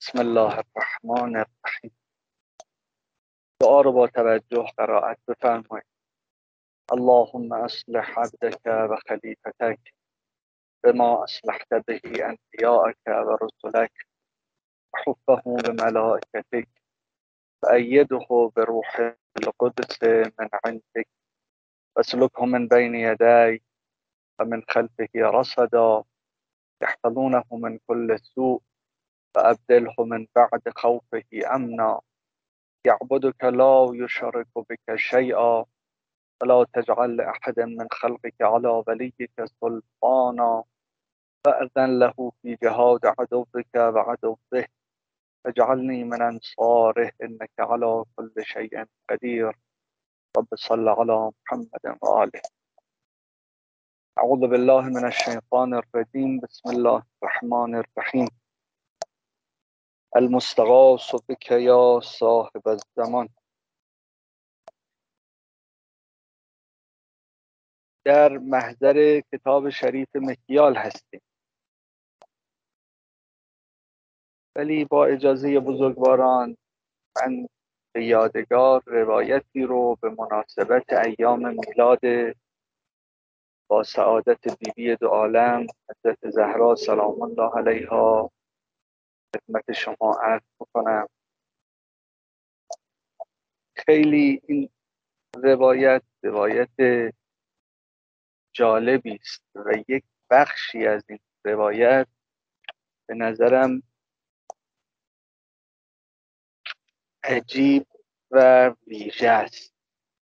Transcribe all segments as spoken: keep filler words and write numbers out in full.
بسم الله الرحمن الرحیم. دعا رو با توجه قرائت بفرمایید. اللهم اصلح عبدك و خلیفتك بما اصلحت به انبیاءک و رسلک وحفه بملائکتک وأیده بروح القدس من عندك واسلكه من بين يدي ومن خلفه رصدا يحفظونه من كل سوء فأبدله من بعد خوفه أمنا يعبدك لا يشرك بك شيئا ولا تجعل لأحد من خلقك على وليك سلطانا فأذن له في جهاد عدوك وعدوه واجعلني من أنصاره إنك على كل شيء قدير. رب صل على محمد وآله. أعوذ بالله من الشيطان الرجيم. بسم الله الرحمن الرحيم. المستغاث بك يا صاحب الزمان. در محضر کتاب شریف مکیال هستیم، ولی با اجازه بزرگواران من به یادگار روایتی رو به مناسبت ایام میلاد با سعادت بیبی دو عالم حضرت زهرا سلام الله علیها خدمت شما عرض میکنم. خیلی این روایت روایت جالبی است و یک بخشی از این روایت به نظرم عجیب و ویژه است.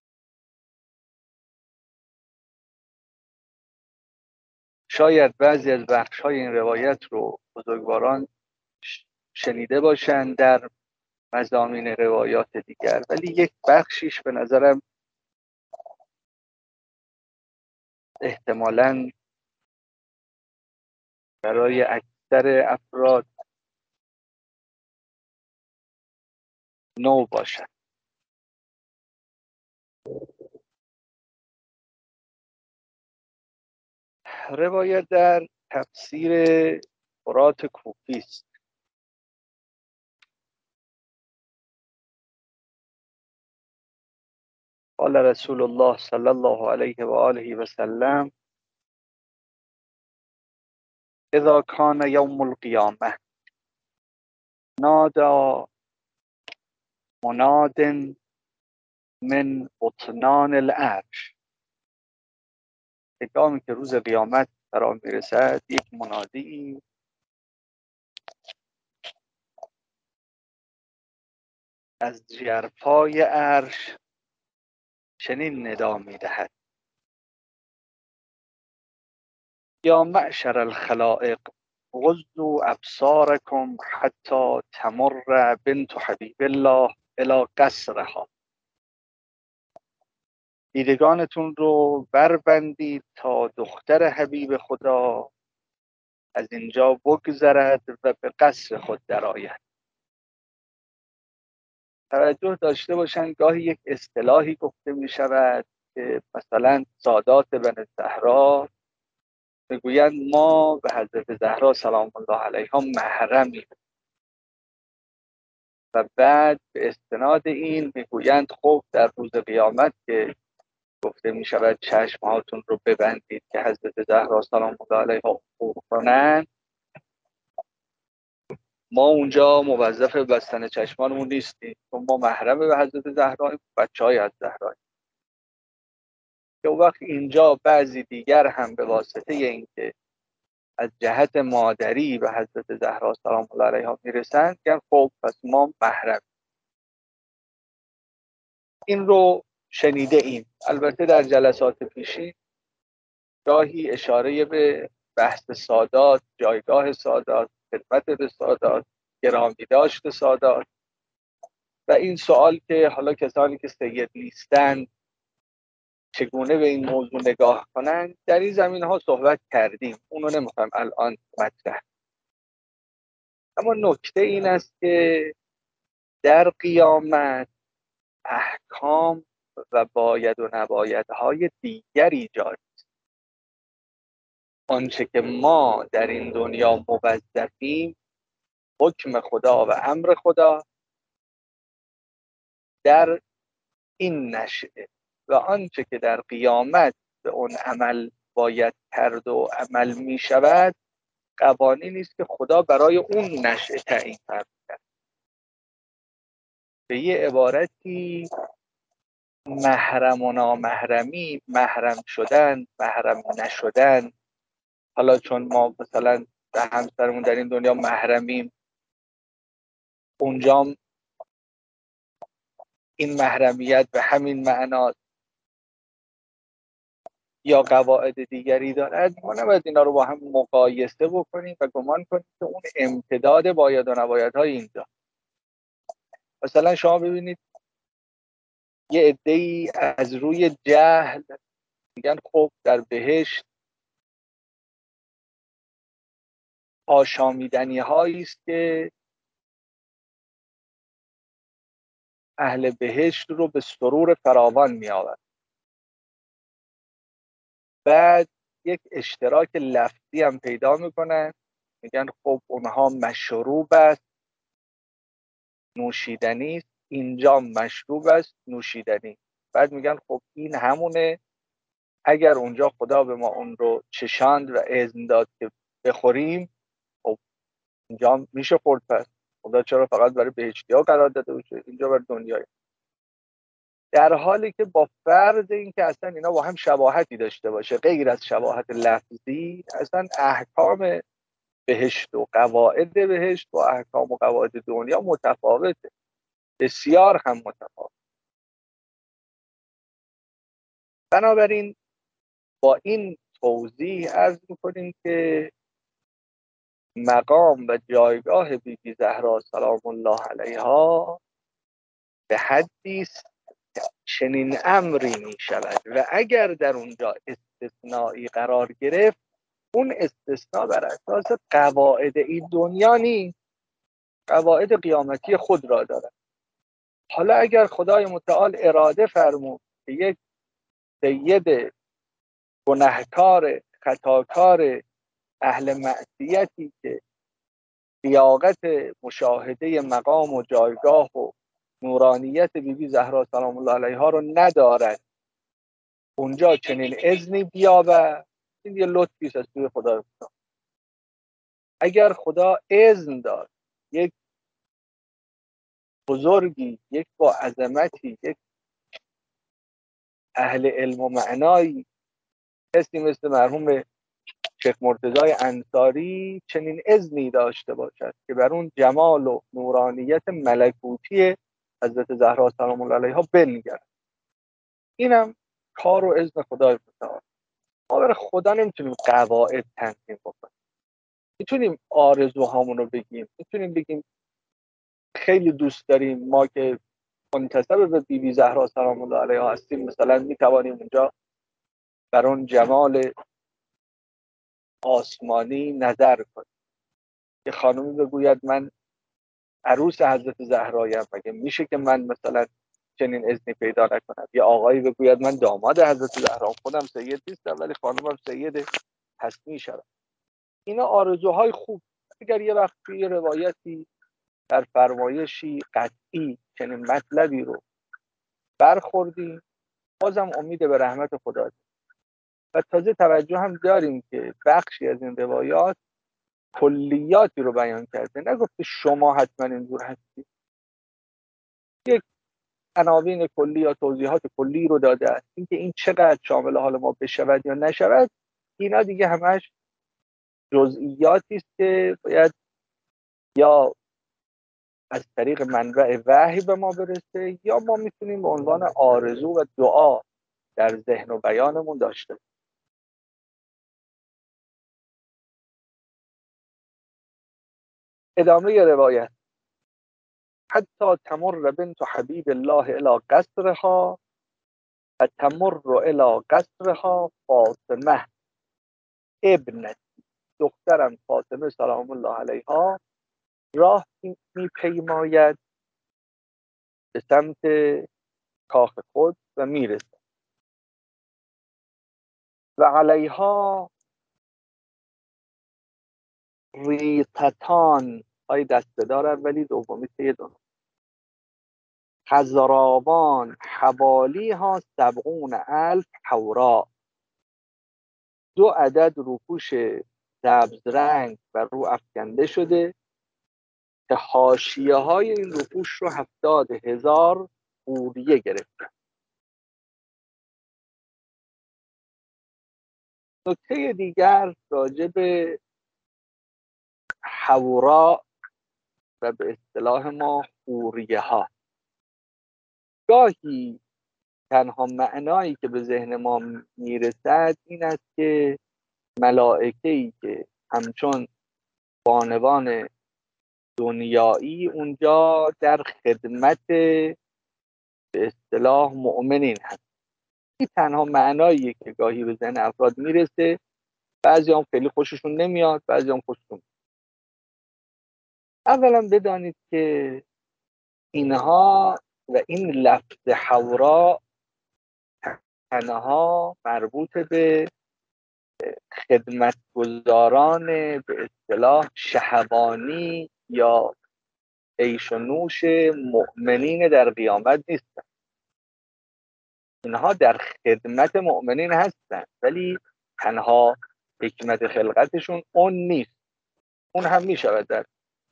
شاید بعضی از بخش‌های این روایت رو بزرگواران شنیده باشند در مضامین روایات دیگر، ولی یک بخشیش به نظرم احتمالاً برای اکثر افراد نو باشد. روایت در تفسیر فرات کوفی است. قال رسول الله صلی الله علیه و آله و سلم اذا کان یوم القیامه نادى مناد من بطنان العرش. هنگامی که روز قیامت فرا میرسد، یک منادی از ژرفای عرش چنین ندا میدهد: یا معشر الخلائق غضوا ابصارکم حتی تمر بنت حبیب الله الی قصرها. دیدگانتون رو بربندید تا دختر حبیب خدا از اینجا بگذرد و به قصر خود درآید. توجه داشته باشند گاهی یک اصطلاحی گفته می شود که مثلا سادات بن زهرا میگویند ما به حضرت زهرا سلام الله علیها محرمیم و بعد به استناد این میگویند خب در روز قیامت که گفته می شود چشمهاتون رو ببندید که حضرت زهرا سلام الله علیها عبور کنند، ما اونجا موظف بستن چشمانمون نیستیم چون ما محرم به حضرت زهراییم، بچه های از زهراییم. که وقت اینجا بعضی دیگر هم به واسطه اینکه از جهت مادری به حضرت زهرا سلام الله علیها میرسند میگن خب پس ما محرم. این رو شنیده ایم. البته در جلسات پیشین گاهی اشاره به بحث سادات، جایگاه سادات، خدمت به سادات، گرامی داشت سادات و این سوال که حالا کسانی که سید نیستند چگونه به این موضوع نگاه کنند، در این زمین ها صحبت کردیم، اونو نمیخوایم الان مطرح. اما نکته این است که در قیامت احکام و باید و نبایدهای دیگری ایجاد. آنچه که ما در این دنیا موظفیم حکم خدا و امر خدا در این نشأه و آنچه که در قیامت به اون عمل باید کرد و عمل می شود قوانینی است که خدا برای اون نشأه تعیین کرد. به یه عبارتی محرم و نامحرمی، محرم شدن، محرم نشدن، حالا چون ما مثلا به همسرمون در این دنیا محرمیم، اونجا این محرمیت به همین معنا یا قواعد دیگری دارد. ما نباید اینا رو با هم مقایسه بکنیم و گمان کنیم که اون امتداد باید و نبایدهای اینجا. مثلا شما ببینید یه عده‌ای از روی جهل میگن خب در بهشت آشامیدنی هایی است که اهل بهشت رو به سرور فراوان می آورد. بعد یک اشتراک لفظی هم پیدا میکنن، میگن خب اونها مشروب است، نوشیدنی است، اینجا مشروب است، نوشیدنی. بعد میگن خب این همونه، اگر اونجا خدا به ما اون رو چشاند و اذن داد که بخوریم، خب اینجا میشه خورد. پس خدا چرا فقط برای بهشتی ها قرار داده باشه، اینجا برای دنیای؟ در حالی که با فرض این که اصلا اینا با هم شباهتی داشته باشه، غیر از شباهت لفظی، اصلا احکام بهشت و قواعد بهشت و احکام و قواعد دنیا متفاوته، بسیار هم متفاوت. بنابراین با این توضیح عرض میکنیم که مقام و جایگاه بی بی زهرا سلام الله علیها به حدی است چنین امری می شود و اگر در اونجا استثنایی قرار گرفت، اون استثناء بر اساس قواعد این دنیا نیست، قواعد قیامتی خود را دارد. حالا اگر خدای متعال اراده فرمود که یک سید گنهکار خطاکار اهل معصیتی که لیاقت مشاهده مقام و جایگاه و نورانیت بی بی زهرا سلام الله علیها رو ندارد، اونجا چنین اذنی بیابه، این یه لطفی است از سوی خدا. اگر خدا اذن داد یک بزرگی، یک با عظمتی، یک اهل علم و معنایی، کسی مثل مرحوم شیخ مرتضی انصاری چنین اذنی داشته باشد که بر اون جمال و نورانیت ملکوتی حضرت زهرا سلام الله علیها بنگرد، اینم کار و اذن خدای متعال. ما برای خدا نمیتونیم قواعد تنظیم بکنیم، میتونیم آرزوهامون رو بگیم، میتونیم بگیم خیلی دوست داریم ما که منتسب به بی بی زهرا سلام الله علیها هستیم، مثلا میتوانیم اونجا بر اون جمال آسمانی نظر کنیم. یه خانومی بگوید من عروس حضرت زهرایم، مگه میشه که من مثلا چنین اذنی پیدا نکنم؟ یا آقایی بگوید من داماد حضرت زهرا، خودم سید نیستم ولی خانومم سید هست میشم. اینا آرزوهای خوب. اگر یه وقت توی روایتی در فرمایشی قطعی چنین مطلبی رو برخوردیم، بازم امید به رحمت خدا داریم. و تازه توجه هم داریم که بخشی از این روایات کلیاتی رو بیان کرده، نگفته شما حتما اینجور هستید، یک عناوین کلی یا توضیحات کلی رو داده است. اینکه این چقدر شامل حال ما بشود یا نشود، اینا دیگه همش جزئیاتی است که باید یا از طریق منبع وحی به ما برسه، یا ما میتونیم به عنوان آرزو و دعا در ذهن و بیانمون داشته باشیم. ادامه روایت: حتی تمر بنت حبیب الله الی قصرها و تمر الی قصرها فاطمه ابنت، دخترم فاطمه سلام الله علیها راه میپیماید به سمت کاخ خود و میرسد و علیها ریطتان های دسته‌دار اولی، دومی سه دونم. خزراوان حوالی ها سبعون الف حورا، دو عدد روپوش سبز رنگ و رو افکنده شده که حاشیه های این روپوش رو هفتاد هزار حوریه گرفته. نکته دیگر راجع به حورا و به اصطلاح ما حوریه ها، گاهی تنها معنایی که به ذهن ما میرسد این است که ملائکه‌ای که همچون بانوان دنیایی اونجا در خدمت به اصطلاح مؤمنین هست. این تنها معناییه که گاهی به ذهن افراد میرسه. بعضی هم خیلی خوششون نمیاد، بعضی هم خوششون. اولا بدانید که اینها و این لفظ حورا تنها مربوط به خدمتگزاران به اصطلاح شهوانی یا عیش و نوش مؤمنین در قیامت نیستن. اینها در خدمت مؤمنین هستن، ولی تنها حکمت خلقتشون اون نیست. اون هم می شود در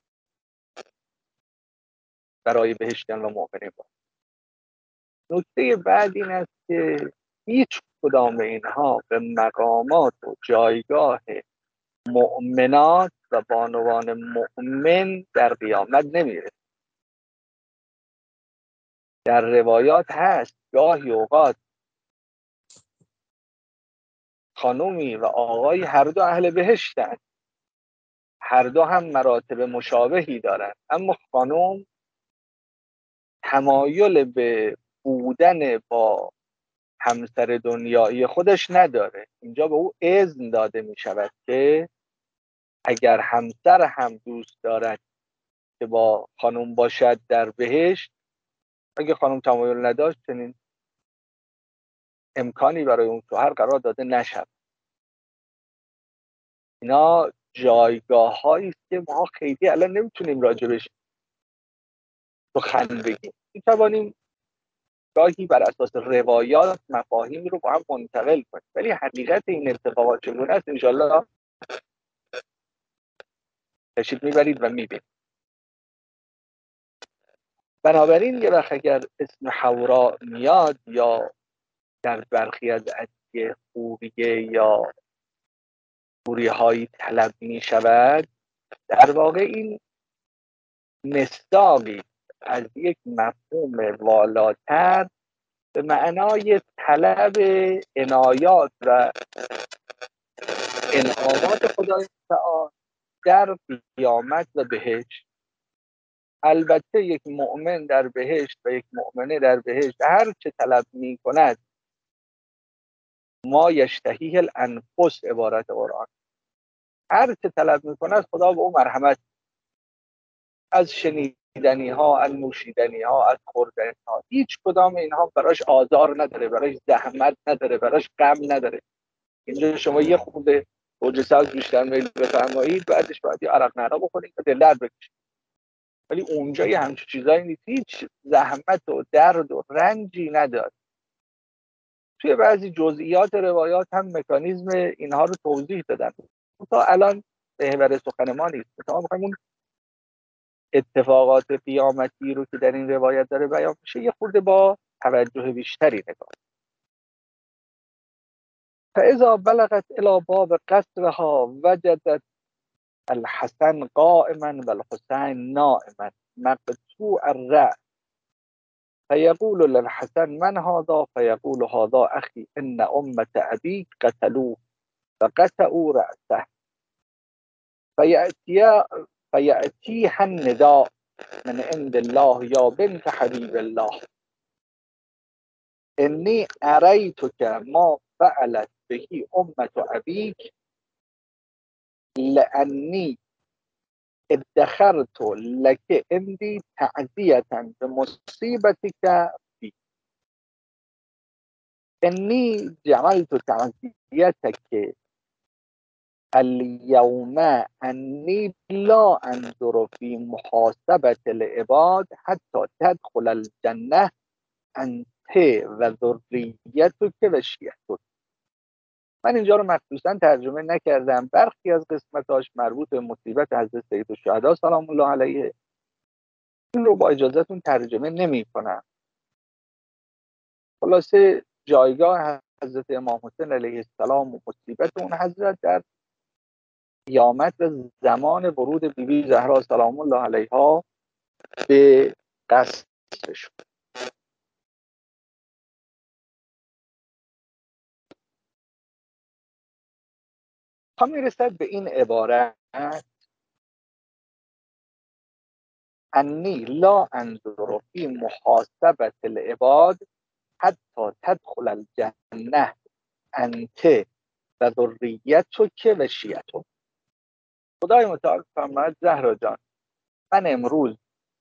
برای بهشتیان و مؤمنین باشه. نکته بعد این است که هیچ کدام اینها به مقامات و جایگاه مؤمنات و بانوان مؤمن در قیامت نمیره. در روایات هست گاهی اوقات خانومی و آقای هر دو اهل بهشتن، هر دو هم مراتب مشابهی دارن، اما خانم تمایل به بودن با همسر دنیایی خودش نداره. اینجا به او اذن داده می شود که اگر همسر هم دوست دارد که با خانم باشد در بهشت، اگه خانم تمایل نداشت چنین امکانی برای اون شوهر قرار داده نشود. اینا جایگاه هایی است که ما خیلی الان نمیتونیم راجبش سخن بگیم. میتوانیم گاهی بر اساس روایات مفاهیم رو با هم منتقل کنیم، ولی حقیقت این اتفاقات چگونه است انشالله تشریف میبرید و میبینید. بنابراین یه وقت اگر اسم حورا میاد یا در برخی از ادعیه خوبیه یا حوریه هایی طلب می شود، در واقع این مصداقی از یک مفهوم والاتر به معنای طلب عنایات و انعامات خدای تعالی در قیامت و بهشت. البته یک مؤمن در بهشت و یک مؤمنه در بهشت هر چه طلب می کند، ما یشتهیه الانفس عبارت قرآن، هر چه طلب می کند خدا به او مرحمت، از شنیدنی ها، از نوشیدنی ها، از خوردنی ها، هیچ کدام اینها براش آزار نداره، براش زحمت نداره، براش غم نداره. اینجا شما یه خورده گوجه سبز بیشتر میل بفرمایید، بعدش باید یه عرق نعنا بخورید و دل درد بکشید، ولی اونجا یه همچین چیزایی نیست. هیچ زحمت و درد و رنجی نداره. توی بعضی جزئیات روایات هم مکانیزم اینها رو توضیح دادن، تا الان محور سخن ما نیست. ما می‌خوایم اتفاقات قیامتی رو که در این روایت داره بیان میشه یه خورده با توجه بیشتری نگاه. فاذا بلغت الى باب قصرها وجدت الحسن قائما والحسین نائما مقطوع الرأس فيقول للحسن من هذا فيقول هذا اخي ان امة ابيك قتلوه فقطعوا رأسه فيأتيها فيأتيها النداء من عند الله یا بنت حبیب الله انی اریتک ما فعلت بهی امة ابیک لانی ادخرت لک عندی تعزیة بمصیبتک فی انی جعلت تعزیتک الیوم انی لا انظر فی محاسبة العباد حتی تدخل الجنه انت و ذریتک و شیعتک. من اینجا رو مخصوصا ترجمه نکردم، برخی از قسمتاش مربوط به مصیبت حضرت سید الشهدا سلام الله علیه، این رو با اجازهتون ترجمه نمی کنم. خلاصه جایگاه حضرت امام حسین علیه السلام و مصیبت اون حضرت در قیامت و زمان ورود بیبی بی زهرا سلام الله علیها به قصرش. تا میرسد به این عبارت انی لا انظر فی محاسبة العباد حتی تدخل الجنه انت و ذریتک و شیعتک. خدای متعال فرماید زهرا جان، من امروز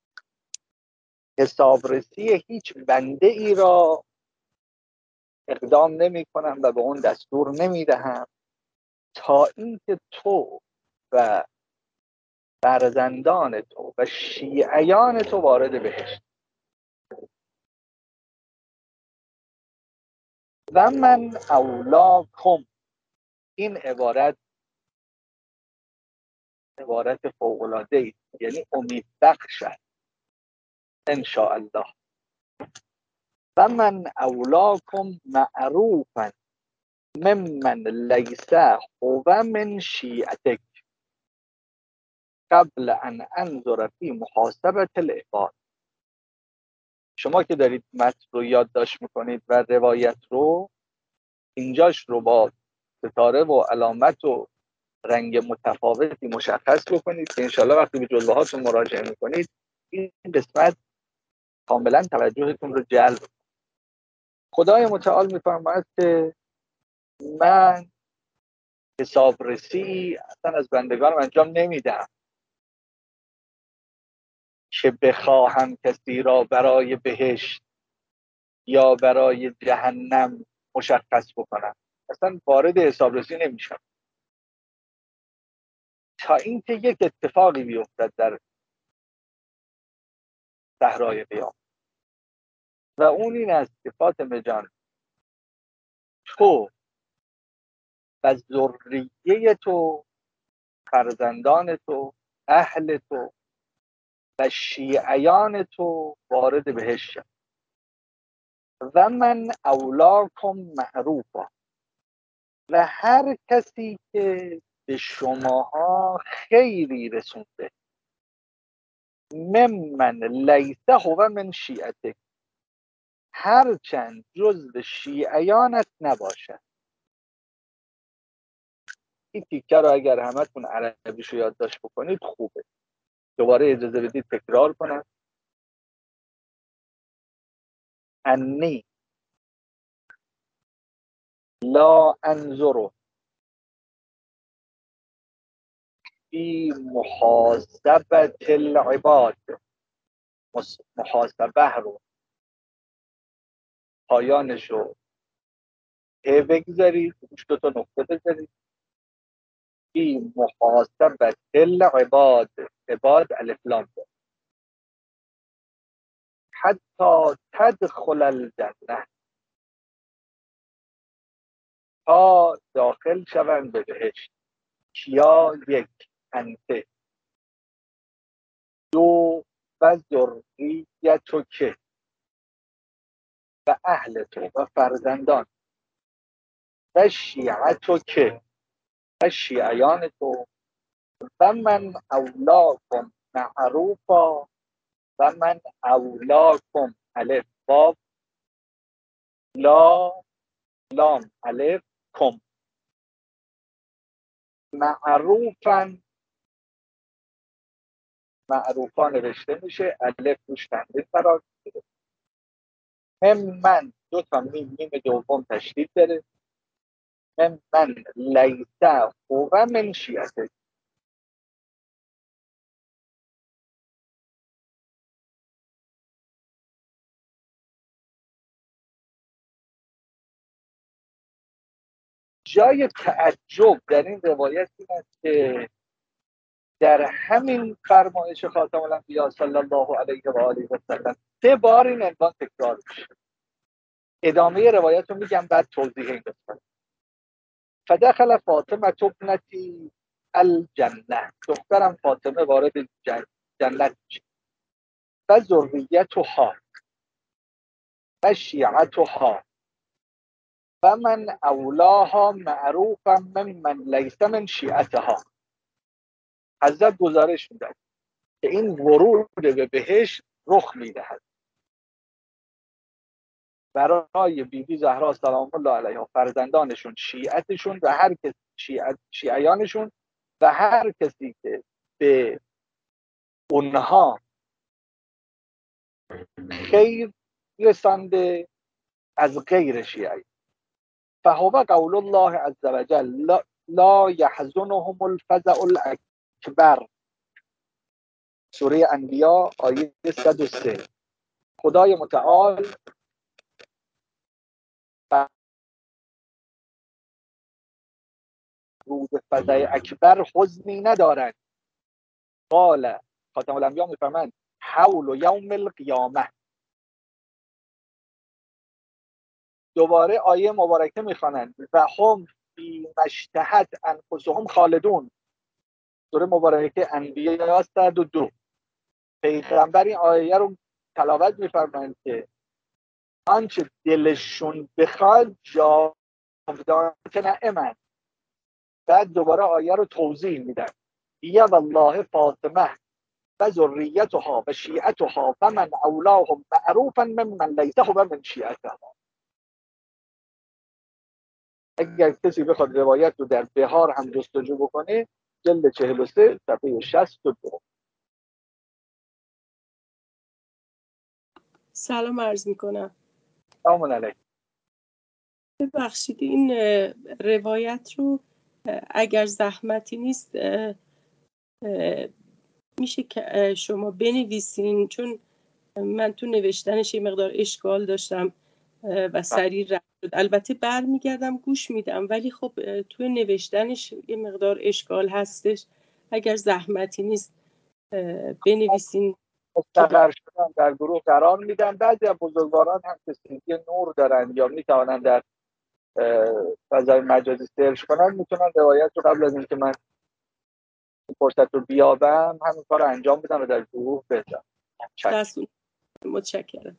حسابرسی هیچ بنده ای را اقدام نمی کنم و به اون دستور نمی دهم تا اینکه تو و فرزندان تو و شیعیان تو وارد بهشت. و من اولاکم، این عبارت عبارت فوق‌العاده است، یعنی امید بخش است ان شاء الله. و من اولاکم معروفا ممن لیس هو من شیعتک قبل ان انظر فی محاسبة العباد. شما که دارید متن رو یادداشت میکنید و روایت رو، اینجاش رو با ستاره و علامت و رنگ متفاوتی مشخص بکنید که انشالله وقتی به جلوه هاتون مراجعه میکنید این قسمت کاملا توجهتون رو جلب. خدای متعال میفرماید که من حسابرسی اصلا از بندگانم انجام نمیدم که بخواهم کسی را برای بهشت یا برای جهنم مشخص بکنم، اصلا وارد حسابرسی نمیشم تا اینکه یک اتفاقی بیفتد در صحرای قیامت و اون این است که فاطمه جان، تو و ذریه تو، فرزندان تو، اهل تو و شیعیان تو وارد بهشت شد. و من اولاکم معروفا، و هر کسی که به شماها خیری رسونده ممن لیس هو من شیعتک، هرچند جزو شیعیانت نباشد. این تیکه رو اگر همتون عربیشو یادداشت بکنید خوبه. دوباره اجازه بدید تکرار کنم. انی لا انظر فی محاسبة العباد، محاسبه رو پایانشو ه بگذارید، روش دو تا نقطه بذارید. فی محاسبة العباد، عباد الف لام، حتی تدخل الجنه، تا داخل شوند به بهشت. کیا؟ یک، انته. دو، و ذریتک، و اهل تو و فرزندان، و شیعتک، و شیعیان تو. و من اولاکم معروفا، و من اولاکم الف باب لا لام الف کم، معروفا، معروفا نوشته میشه، الف روش تنبیه قرار میگیره. هم من دو تا میم، میم دوم تشدید داره. هم من لیسه هو من شیعته. جای تعجب در این روایت این است که در همین فرمایش خاتم الانبیا صلی الله علیه و آله و سلم سه بار این عنوان تکرار میشه. ادامه روایت رو میگم بعد توضیح این قسمت. فدخل فاطمه ابنتی الجنه، دخترم فاطمه وارد جنت میشه. و ذریتها و شیعتها و من اولاها معروفا من من لیس من شیعتها. حضرت گزارش میدن که این ورود به بهشت رخ میدهد برای بی بی زهرا سلام الله علیها، فرزندانشون، شیعتشون و هر کسی شیعت شیعیانشون و هر کسی که به اونها خیر رسانده از غیر شیعی. فهو قول الله عز وجل لا, لا يحزنهم الفزع الاکبر، سوره انبیاء آیه صد و سه. خدای متعال روز فزع اکبر حزنی ندارند. قال خاتم الانبیا میفرمند حول یوم القیامه. دوباره آیه مبارکه میخوانند و هم فی مشتهت انفسهم خالدون، سوره مبارکه انبیاء صد و دو. پیغمبر این آیه رو تلاوت میفرمایند که آنچه دلشون بخواد جاودانه نعمت. بعد دوباره آیه رو توضیح میدن. یا والله فاطمه و ذریتها و شیعتها و من اولاهم معروفا من من لیسه و من شیعتها. اگر کسی بخواد روایت رو در بهار هم جستجو بکنه، جلد چهل و سه صفحه شصت و دو. سلام عرض میکنم. سلام علیکم. ببخشید این روایت رو اگر زحمتی نیست میشه که شما بنویسین، چون من تو نوشتنش یه مقدار اشکال داشتم و سریع رفت شد. البته برمیگردم گوش میدم، ولی خب تو نوشتنش یه مقدار اشکال هستش. اگر زحمتی نیست بنویسین. مستقر شدن در گروه قرار میدن. بعضی از بزرگواران هم که سیدی نور دارن یا میتوانن در فضای مجازی سرچ کنن، میتونن روایت رو قبل از اینکه من این فرصت رو بیابم همین کار رو انجام بدم و در گروه بذارم. متشکرم.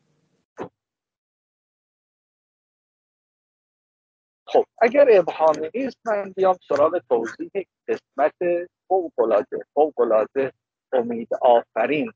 خب اگر ابهامی نیست من بیام سراغ توضیح قسمت فوق‌العاده فوق‌العاده امید آفرین.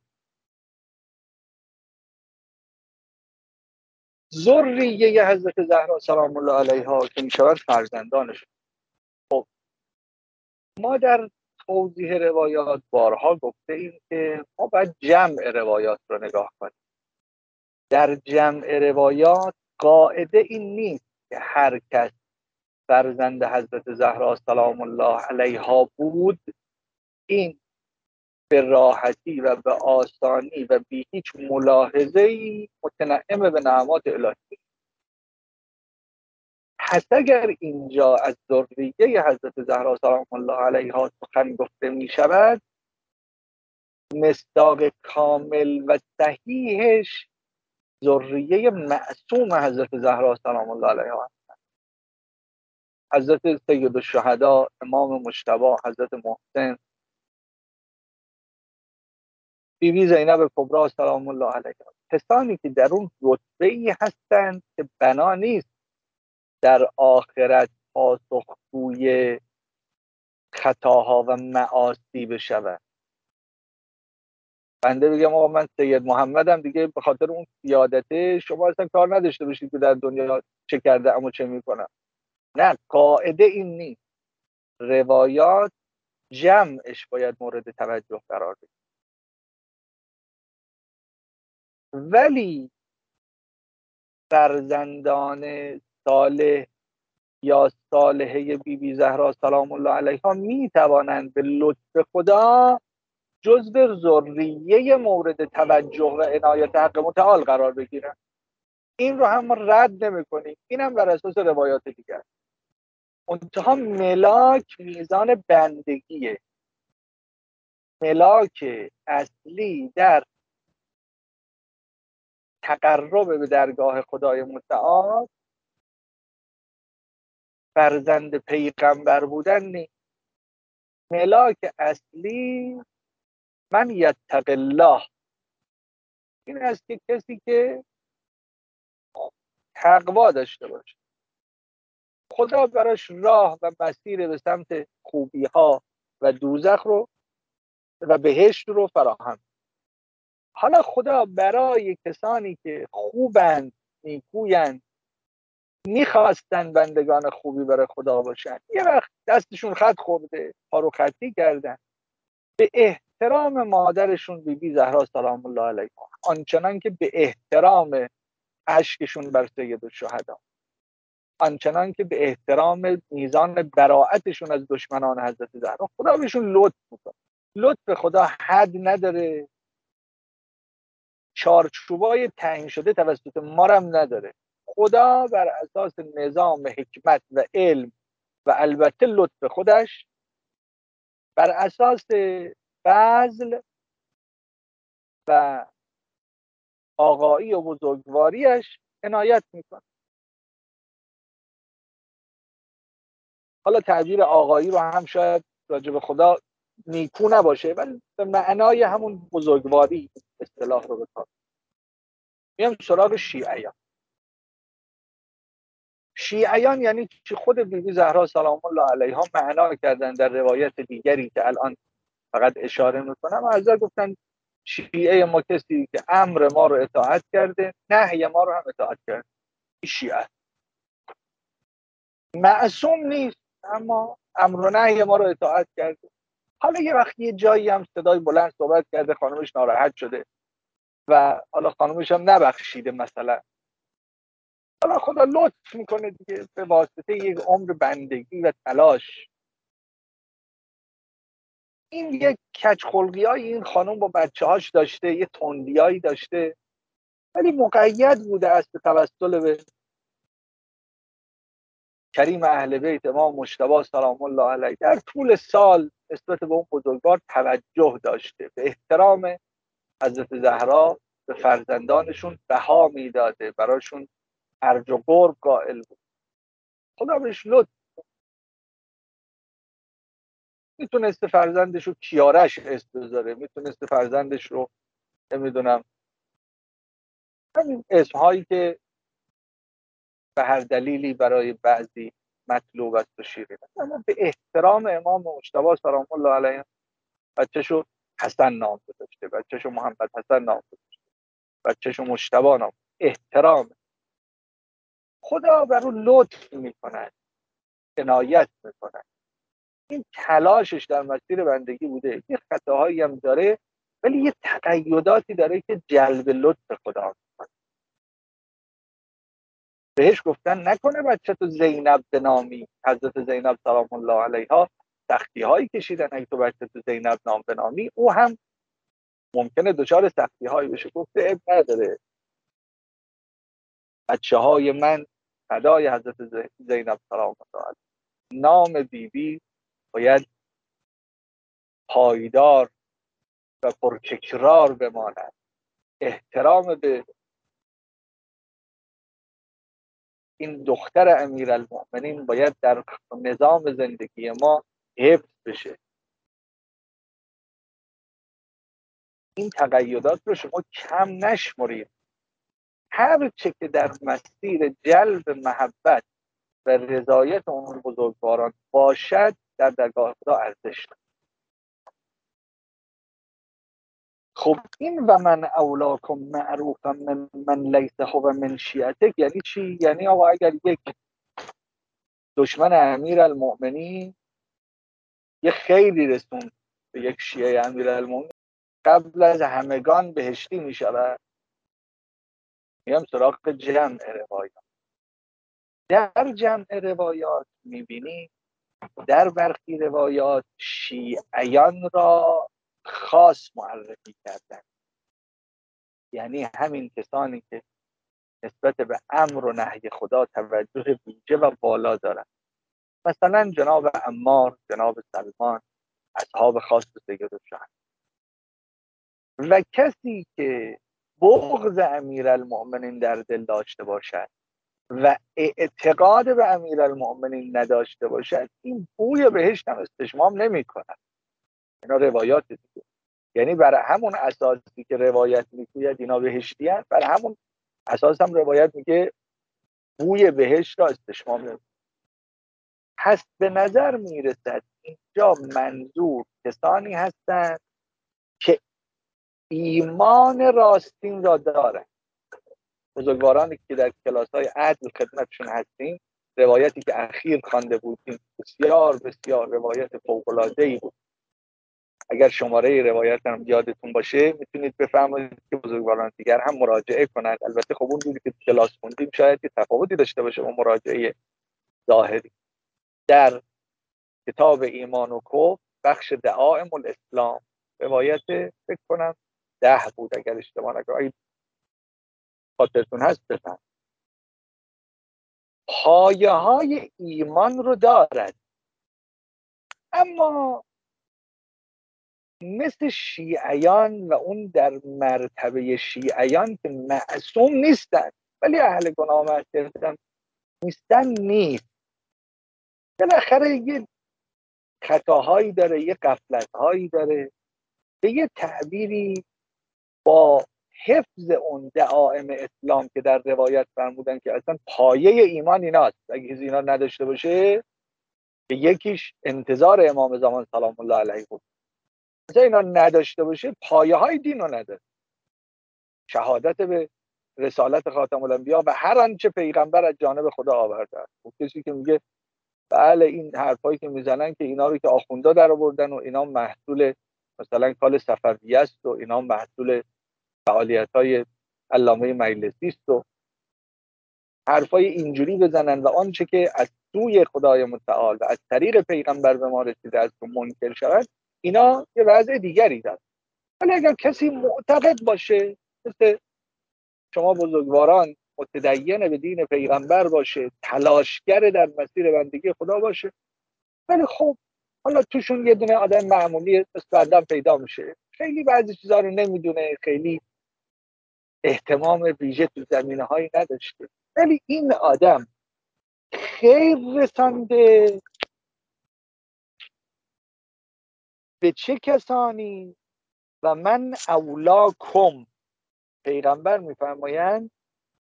ذریه حضرت زهرا سلام الله علیها که میشود فرزندانش. خب ما در توضیح روایات بارها گفته ایم که ما باید جمع روایات رو نگاه کنیم. در جمع روایات قاعده این نیست که هر کس فرزند حضرت زهرا سلام الله علیها بود این به راحتی و به آسانی و بی هیچ ملاحظه‌ای متنعم به نعمات الهی. پس اگر اینجا از ذریه حضرت زهرا سلام الله علیها سخن گفته می شود، مصداق کامل و صحیحش ذریه معصوم حضرت زهرا سلام الله علیها هستند. حضرت سید الشهدا امام مجتبی، حضرت محسن، بی بی زینب کبری سلام الله علیها، کسانی که در اون رتبه‌ای هستند که بنا نیست در آخرت پاسخگوی خطاها و معاصی بشود. بنده بگم آقا من سید محمدم دیگه، به خاطر اون سیادته شما اصلا کار نداشته باشید که در دنیا چه کرده اما چه میکنم. نه، قاعده این نیست. روایات جمعش باید مورد توجه قرار بگیره. ولی فرزندان صالح یا صالحه بی بی زهرا سلام الله علیها می توانند به لطف خدا جزو ذریه مورد توجه و عنایت حق متعال قرار بگیرن. این رو هم رد نمی کنیم. این هم بر اساس روایات دیگر. منتها ملاک میزان بندگیه. ملاک اصلی در تقرب به درگاه خدای متعال فرزند پیغمبر بودن نیست. ملاک اصلی من یتق الله این است که کسی که تقوا داشته باشه، خدا براش راه و مسیر به سمت خوبی ها و دوزخ رو و بهشت رو فراهم. حالا خدا برای کسانی که خوبند، نیکویند، میخواستن بندگان خوبی برای خدا باشن، یه وقت دستشون خط خورده، پارو خطی کردن، به احترام مادرشون بی بی زهرا سلام الله علیها، آنچنان که به احترام اشکشون بر سید الشهدا، آنچنان که به احترام میزان براءتشون از دشمنان حضرت زهرا، خدا بهشون لطف میکنه. لطف خدا حد نداره، چارچوبای تعیین شده توسط ما هم نداره. خدا بر اساس نظام حکمت و علم و البته لطف خودش، بر اساس فضل و آقایی و بزرگواریش عنایت میکنه. حالا تعبیر آقایی رو هم شاید راجع به خدا نیکو نباشه، ولی به معنای همون بزرگواری اصطلاح رو بکن. میام سراغ شیعیان. شیعیان یعنی که خود بیبی زهرا سلام الله علیها معنا کردن در روایت دیگری که الان فقط اشاره میکنم. از گفتن شیعه ما کسی که امر ما رو اطاعت کرده، نهی ما رو هم اطاعت کرده. شیعه معصوم نیست، اما امر و نهی ما رو اطاعت کرده. حالا یه وقت یه جایی هم صدای بلند صحبت کرده، خانمش ناراحت شده و حالا خانمش هم نبخشیده مثلا، حالا خدا لطف میکنه دیگه به واسطه یک عمر بندگی و تلاش. این یک کجخلقی های این خانم با بچه هاش داشته، یه تندی هایی داشته، ولی مقید بوده است به توسل به کریم اهل بیت امام مجتبی سلام الله علیه. در طول سال نسبت به اون بزرگوار توجه داشته، به احترام حضرت زهرا به فرزندانشون بها میداده، براشون ارج و قرب قائل بود. خدا بهش لطف. میتونسته فرزندش رو کیارش اسم بذاره، میتونسته فرزندش رو نمیدونم همین اسمهایی که به هر دلیلی برای بعضی مطلوب است و شیرین، اما به احترام امام مجتبی سلام الله علیه بچه‌شو حسن نام گذاشته، بچه‌شو محمد حسن نام گذاشته، بچه‌شو مجتبی نام. احترام. خدا بر اون لطف میکنه، عنایت میکنه. این تلاشش در مسیر بندگی بوده. یه خطاهایی هم داره، ولی یه تقیداتی داره که جلب لطف خدا میکنه. بهش گفتن نکنه بچه تو زینب بنامی. حضرت زینب سلام الله علیها سختی هایی کشیدن، اگه تو بچه تو زینب نام بنامی او هم ممکنه دچار سختی هایی بشه. گفته اب نداره، بچه های من فدای حضرت زینب سلام الله علیها. نام بیبی باید پایدار و پرتکرار بماند. احترام به این دختر امیرالمؤمنین باید در نظام زندگی ما حفظ بشه. این تقیدات رو شما کم نشمرید. هر چه که در مسیر جلب محبت و رضایت اون بزرگواران باشد در درگاه خدا ارزش دارد. خب این و من اولاکم معروفا من, من لیس هو من شیعتک یعنی چی؟ یعنی آقا اگر یک دشمن امیرالمؤمنین یه خیلی رسون به یک شیعه امیرالمؤمنین، قبل از همگان بهشتی می شود. میام سراغ جمع روایات. در جمع روایات میبینی در برخی روایات شیعیان را خاص معرفی کردن، یعنی همین کسانی که نسبت به امر و نهی خدا توجه ویژه و بالا دارن. مثلا جناب عمار، جناب سلمان، اصحاب خاص سیدالشهر. و کسی که بغض امیرالمؤمنین در دل داشته باشد و اعتقاد به امیرالمؤمنین نداشته باشد، این بوی بهشت هم استشمام نمی کند. اینا روایات دیگه، یعنی برای همون اساسی که روایت میگوید اینا بهشتی هست، برای همون اساس هم روایت میگه بوی بهشت را استشمام نمی. پس به نظر میرسد اینجا منظور کسانی هستند که ایمان راستین را دارند. بزرگوارانی که در کلاس‌های عدل خدمتشون هستیم، روایتی که اخیر خوانده بودیم بسیار بسیار روایت فوق‌العاده‌ای بود. اگر شماره روایت هم یادتون باشه میتونید بفرمایید که بزرگواران دیگر هم مراجعه کنند. البته خب اون چیزی که کلاس خوندیم شاید که تفاوتی داشته باشه با مراجعه ظاهری. در کتاب ایمان و کفر بخش دعائم الاسلام روایت فکر کنم ده بود اگر اشتباه نکنم، اگه خاطرتون هست بفهم. پایه های ایمان رو دارد، اما مثل شیعیان و اون در مرتبه شیعیان که معصوم نیستن ولی اهل گناه و معصیت نیستن نیست. بالاخره یه خطاهایی داره، یه غفلت‌هایی داره. به یه تعبیری با حفظ اون دعائم اسلام که در روایت فرمودن که اصلا پایه ایمان ایناست، اگه کسی اینا نداشته باشه، که یکیش انتظار امام زمان سلام الله علیه بود، اصلا اینا نداشته باشه پایه های دین رو نداره. شهادت به رسالت خاتم الانبیا و هر آنچه پیغمبر از جانب خدا آورده است. اون کسی که میگه بله این حرفایی که میزنن که اینا رو که آخوندا در آوردن و اینا محصول مثلا کال صفویه است و اینا محصول فعالیت‌های علامه مجلسی است و حرفای اینجوری بزنن و آنچه که از سوی خدای متعال و از طریق پیغمبر به ما رسیده است و منکر شود، اینا یه وضع دیگری داره. ولی اگر کسی معتقد باشه مثل شما بزرگواران، متدین به دین پیغمبر باشه، تلاشگر در مسیر بندگی خدا باشه، ولی خب حالا توشون یه دونه آدم معمولی مثل آدم پیدا میشه، خیلی بعضی چیزا رو نمیدونه، خیلی اهتمام ویژه تو زمینه‌هایی نداشته، ولی این آدم خیر رسانده به چه کسانی؟ و من اولاکم، پیغمبر میفرمایند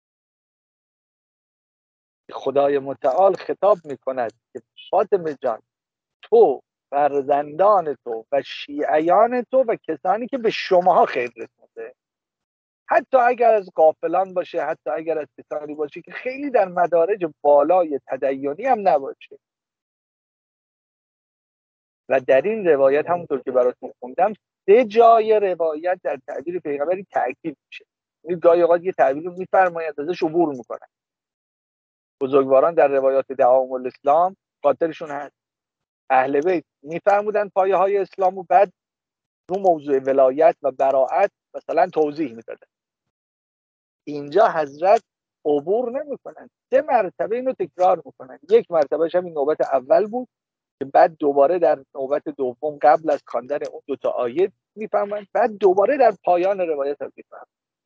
خدای متعال خطاب میکند که فاطمه جان، تو، فرزندان تو و شیعیان تو و کسانی که به شماها خیر رسونده، حتی اگر از غافلان باشه، حتی اگر از کسانی باشه که خیلی در مدارج بالای تدیانی هم نباشه. و در این روایت همونطور که براتون خوندم سه جای روایت در تعبیر پیغمبری تاکید میشه. این گاهی اوقات یه تعبیر رو میفرماید ازش عبور میکنن. بزرگواران در روایات دعائم الاسلام خاطرشون هست اهل بیت میفرمودن پایه های اسلام و بعد رو موضوع ولایت و براءت مثلا توضیح میدادن. اینجا حضرت عبور نمیکنن، سه مرتبه اینو تکرار میکنن. یک مرتبهش هم این نوبت اول بود که بعد دوباره در نوبت دوم قبل از خواندن اون دو تا آیه میفهمن، بعد دوباره در پایان روایت هم میفهمن.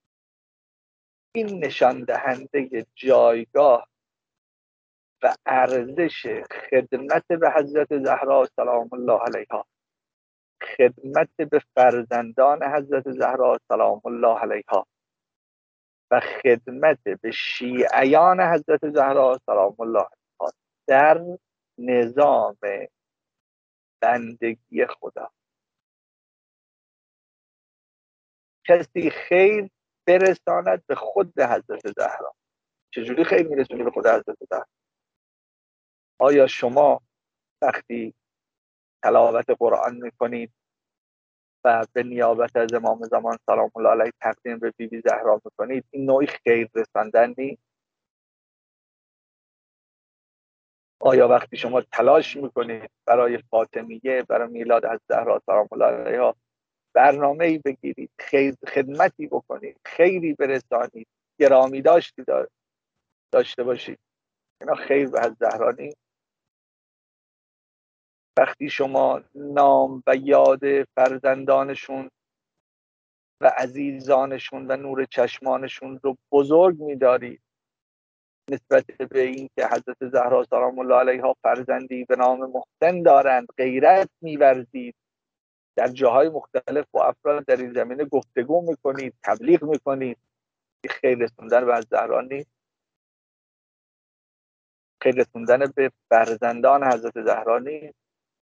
این نشان دهنده جایگاه و ارزش خدمت به حضرت زهرا سلام الله علیها، خدمت به فرزندان حضرت زهرا سلام الله علیها و خدمت به شیعیان حضرت زهرا سلام الله علیها در نظام بندگی خدا. کسی خیر برساند به خود حضرت زهرا. چجوری خیر میرسونی به خود حضرت زهرا؟ آیا شما وقتی تلاوت قرآن میکنید و به نیابت از امام زمان سلام الله علیه تقدیم به بی بی زهرا میکنید، این نوعی خیر رساندن نیست؟ آیا وقتی شما تلاش میکنید برای فاطمیه، برای میلاد از زهرا سلام الله علیها برنامه‌ای بگیرید، خیر خدمتی بکنید، خیری برسانید، گرامی داشتی داشته باشید، اینا خیر به از زهرا نیست؟ وقتی شما نام و یاد فرزندانشون و عزیزانشون و نور چشمانشون رو بزرگ می‌دارید نسبت به این که حضرت زهرا سلام الله علیها فرزندی به نام محسن دارند، غیرت می‌ورزید، در جاهای مختلف با افراد در این زمینه گفتگو می‌کنید، تبلیغ می‌کنید، خیر رسوندن به زهرا نیست، خیر رسوندن به فرزندان حضرت زهرا نیست.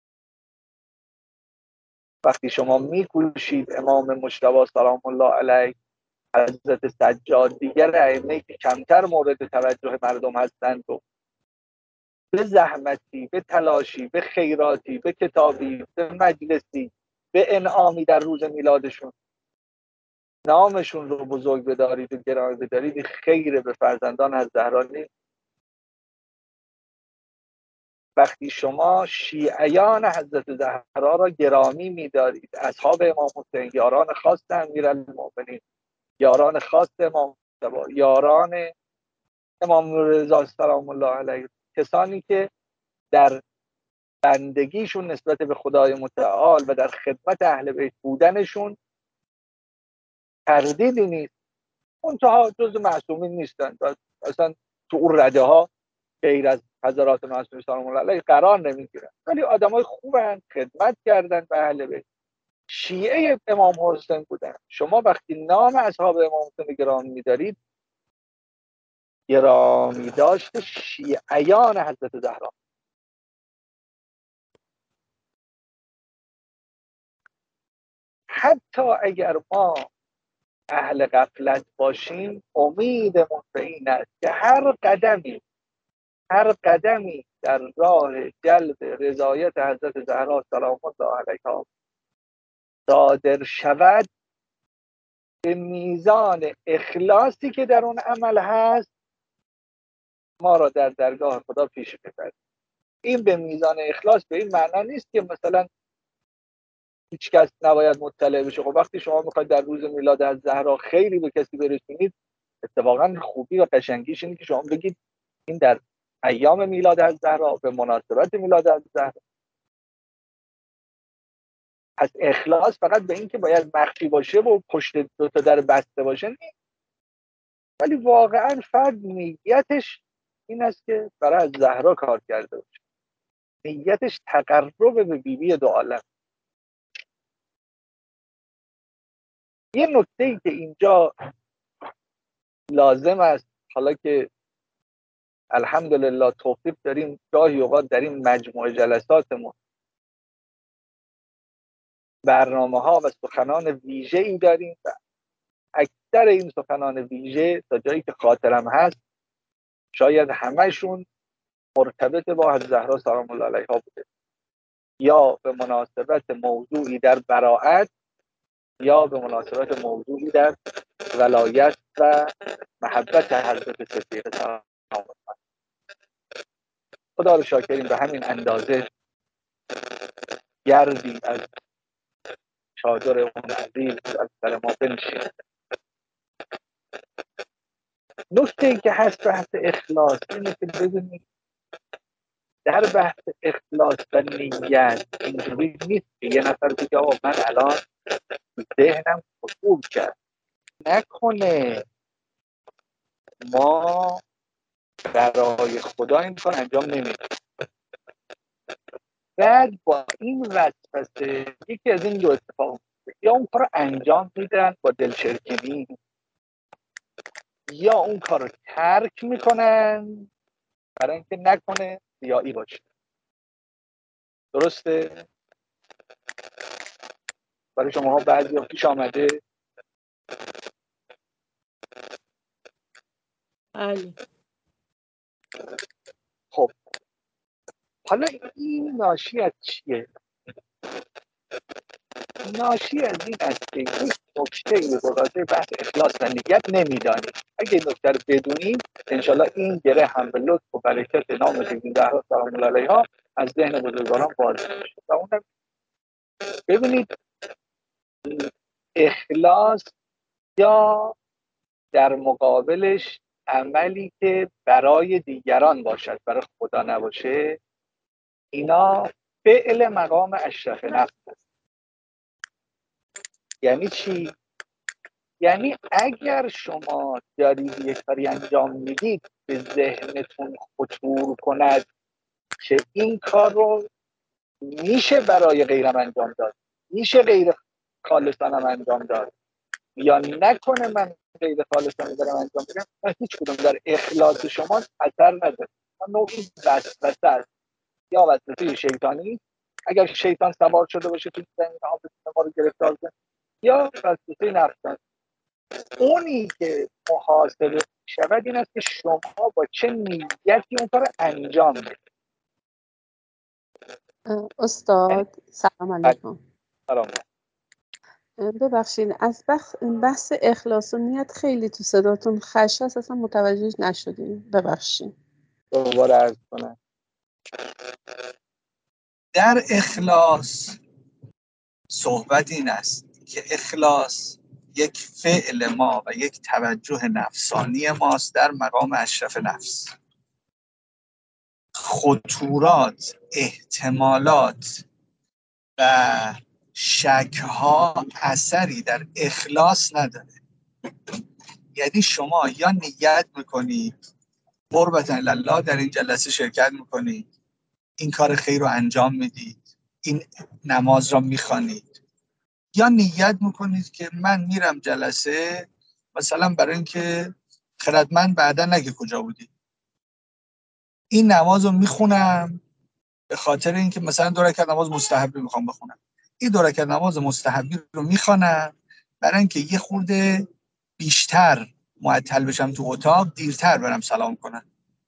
وقتی شما می‌کوشید امام مجتبی سلام الله علیه، حضرت سجاد، دیگر ائمه‌ای که کمتر مورد توجه مردم هستند و به زحمتی، به تلاشی، به خیراتی، به کتابی، به مجلسی، به انعامی در روز میلادشون نامشون رو بزرگ بدارید و گرامی بدارید، خیر به فرزندان از زهرا نیست. وقتی شما شیعیان حضرت زهرا را گرامی می‌دارید، اصحاب امام حسین، یاران خاص امیرالمؤمنین، یاران خاص امام مجتبی، یاران امام رضا سلام الله علیه، کسانی که در بندگیشون نسبت به خدای متعال و در خدمت اهل بیت بودنشون تردیدی نیست، منتها جز معصومین نیستند، اصلا تو اون رده ها غیر از حضرات معصومین سلام الله علیه قرار نمیگیرن، ولی آدمای خوبن، خدمت کردن به اهل بیت، شیعه امام حسین بودن. شما وقتی نام اصحاب امام حسین گرامی می‌دارید، گرامی داشت شیعیان حضرت زهرا. حتی اگر ما اهل غفلت باشیم، امیدمون به این است که هر قدمی هر قدمی در راه جلب رضایت حضرت زهرا سلام الله علیها صادر شود، به میزان اخلاصی که در اون عمل هست ما را در درگاه خدا پیش ببرد. این به میزان اخلاص به این معنا نیست که مثلا هیچ کس نباید مطلع بشه. خب وقتی شما میخواید در روز میلاد از زهرا خیری به کسی برسونید، اتفاقا خوبی و قشنگیش اینه که شما بگید این در ایام میلاد از زهرا، به مناسبت میلاد از زهرا. پس اخلاص فقط به این که باید مخفی باشه و پشت دو تا در بسته باشه نیست، ولی واقعا فرد نیتش این است که برای از زهرا کار کرده باشه، نیتش تقرب به بیبی دو عالم. یه نکته ای که اینجا لازم است، حالا که الحمدلله توفیق داریم گاهی اوقات در این مجموعه جلساتمون برنامه ها و سخنان ویژه ای داریم و اکثر این سخنان ویژه تا جایی که خاطرم هست شاید همهشون مرتبط با حضرت زهرا سلام الله علیها بوده، یا به مناسبت موضوعی در براءت یا به مناسبت موضوعی در ولایت و محبت حضرت صدیقه سلام الله. خدا رو شاکریم به همین اندازه گردی از چادر اون عزیز از سر ما بنشید. نکته ای که هست بحث اخلاص اینه که ببینید در بحث اخلاص و نیت اینجوری نیست که یه نفر بگه آقا من الان ذهنم خطور کرد، نکنه ما برای خدا این کار انجام نمیدیم. بعد با این وسوسه یکی از این دو اتفاق، یا اون کار رو انجام میدن با دلچرکینی، یا اون کار رو ترک میکنن برای اینکه نکنه ریایی باشه. درسته؟ برای شما ها بعضی ها پیش آمده؟ بله. خب حالا این ناشی از چیه؟ ناشی از این است که یک نکته ای رو راجع بحث اخلاص و نیت نمیدانید. اگه این نکته رو بدونید انشالله این گره هم به لطف و برکت نام حضرت زهرا سلام الله علیها از ذهن بزرگواران باز میشه. و اونم ببینید اخلاص یا در مقابلش عملی که برای دیگران باشد، برای خدا نباشه، اینا فعل مقام اشرف نفس است. یعنی چی؟ یعنی اگر شما دارید یک کاری انجام میدید به ذهنتون خطور کند که این کار رو میشه برای غیرم انجام داد، میشه غیر خالصانم انجام داد یا نکنه من غیر خالصانه دارم انجام میدم، من هیچ کدوم در اخلاص شما اثر نداره. نوعی وسوسه است یا وسوسه شیطانی اگر شیطان سوار شده باشه تو زمین ها ما رو گرفتار کنه، یا وسوسه نفسانی. اونی که محاسبه شود این است که شما با چه نیتی اون کار انجام بدید. استاد سلام علیکم. سلام. ببخشید از بخ... بحث اخلاص و نیت خیلی تو صداتون خش هست، اصلا متوجه نشدیم، ببخشید. دوباره عرض کنم در اخلاص صحبت این است که اخلاص یک فعل ما و یک توجه نفسانی ماست در مقام اشرف نفس. خطورات، احتمالات و شک‌ها اثری در اخلاص نداره. یعنی شما یا نیت میکنید قربت الله در این جلسه شرکت میکنید، این کار خیر رو انجام میدید، این نماز را میخوانید، یا نیت میکنید که من میرم جلسه مثلا برای اینکه خردمند بعدا نگه کجا بودی، این نماز رو میخونم به خاطر اینکه مثلا دو رکعت نماز مستحبی میخوام بخونم، این دو رکعت نماز مستحبی رو میخوانم برای اینکه یه خورده بیشتر معطل بشم تو اتاق، دیرتر برم سلام کنم.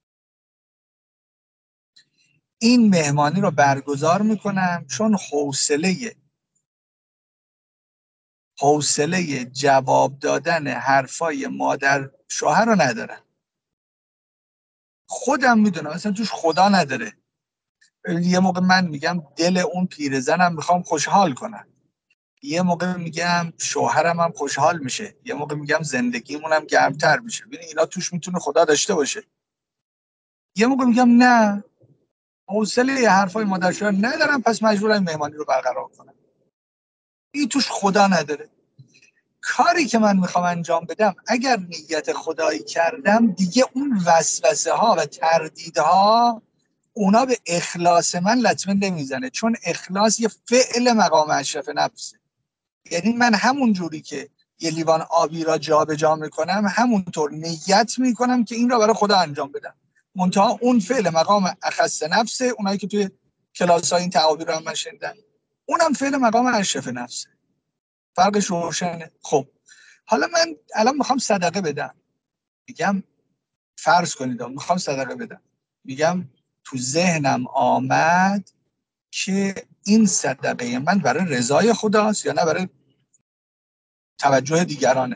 این مهمانی رو برگزار میکنم چون حوصله حوصله جواب دادن حرفای مادر شوهر رو ندارم. خودم میدونم اصلا توش خدا نداره. یه موقع من میگم دل اون پیرزنم میخوام خوشحال کنم، یه موقع میگم شوهرم هم خوشحال میشه، یه موقع میگم زندگیمونم گرمتر میشه. ببین اینا توش میتونه خدا داشته باشه. یه موقع میگم نه، حوصله یه حرفای مادر شوهر ندارم، پس مجبورم مهمانی رو برقرار کنم. این توش خدا نداره. کاری که من میخوام انجام بدم اگر نیت خدایی کردم دیگه اون وسوسه ها و تردیدها اونا به اخلاص من لطمه نمیزنه، چون اخلاص یه فعل مقام اشرف نفسه. یعنی من همون جوری که یه لیوان آبی را جا به جا میکنم همونطور نیت میکنم که این را برای خدا انجام بدم، منتها اون فعل مقام اخص نفسه. اونایی که توی کلاس ها این تعابیر رو هم من شنیدن، اونم فعل مقام اشرف نفسه. فرقش روشنه. خب حالا من الان میخوام صدقه بدم، میگم فرض کنید میخوام صدقه بدم، میگم تو ذهنم آمد که این صدقه من برای رضای خداست یا نه برای توجه دیگرانه.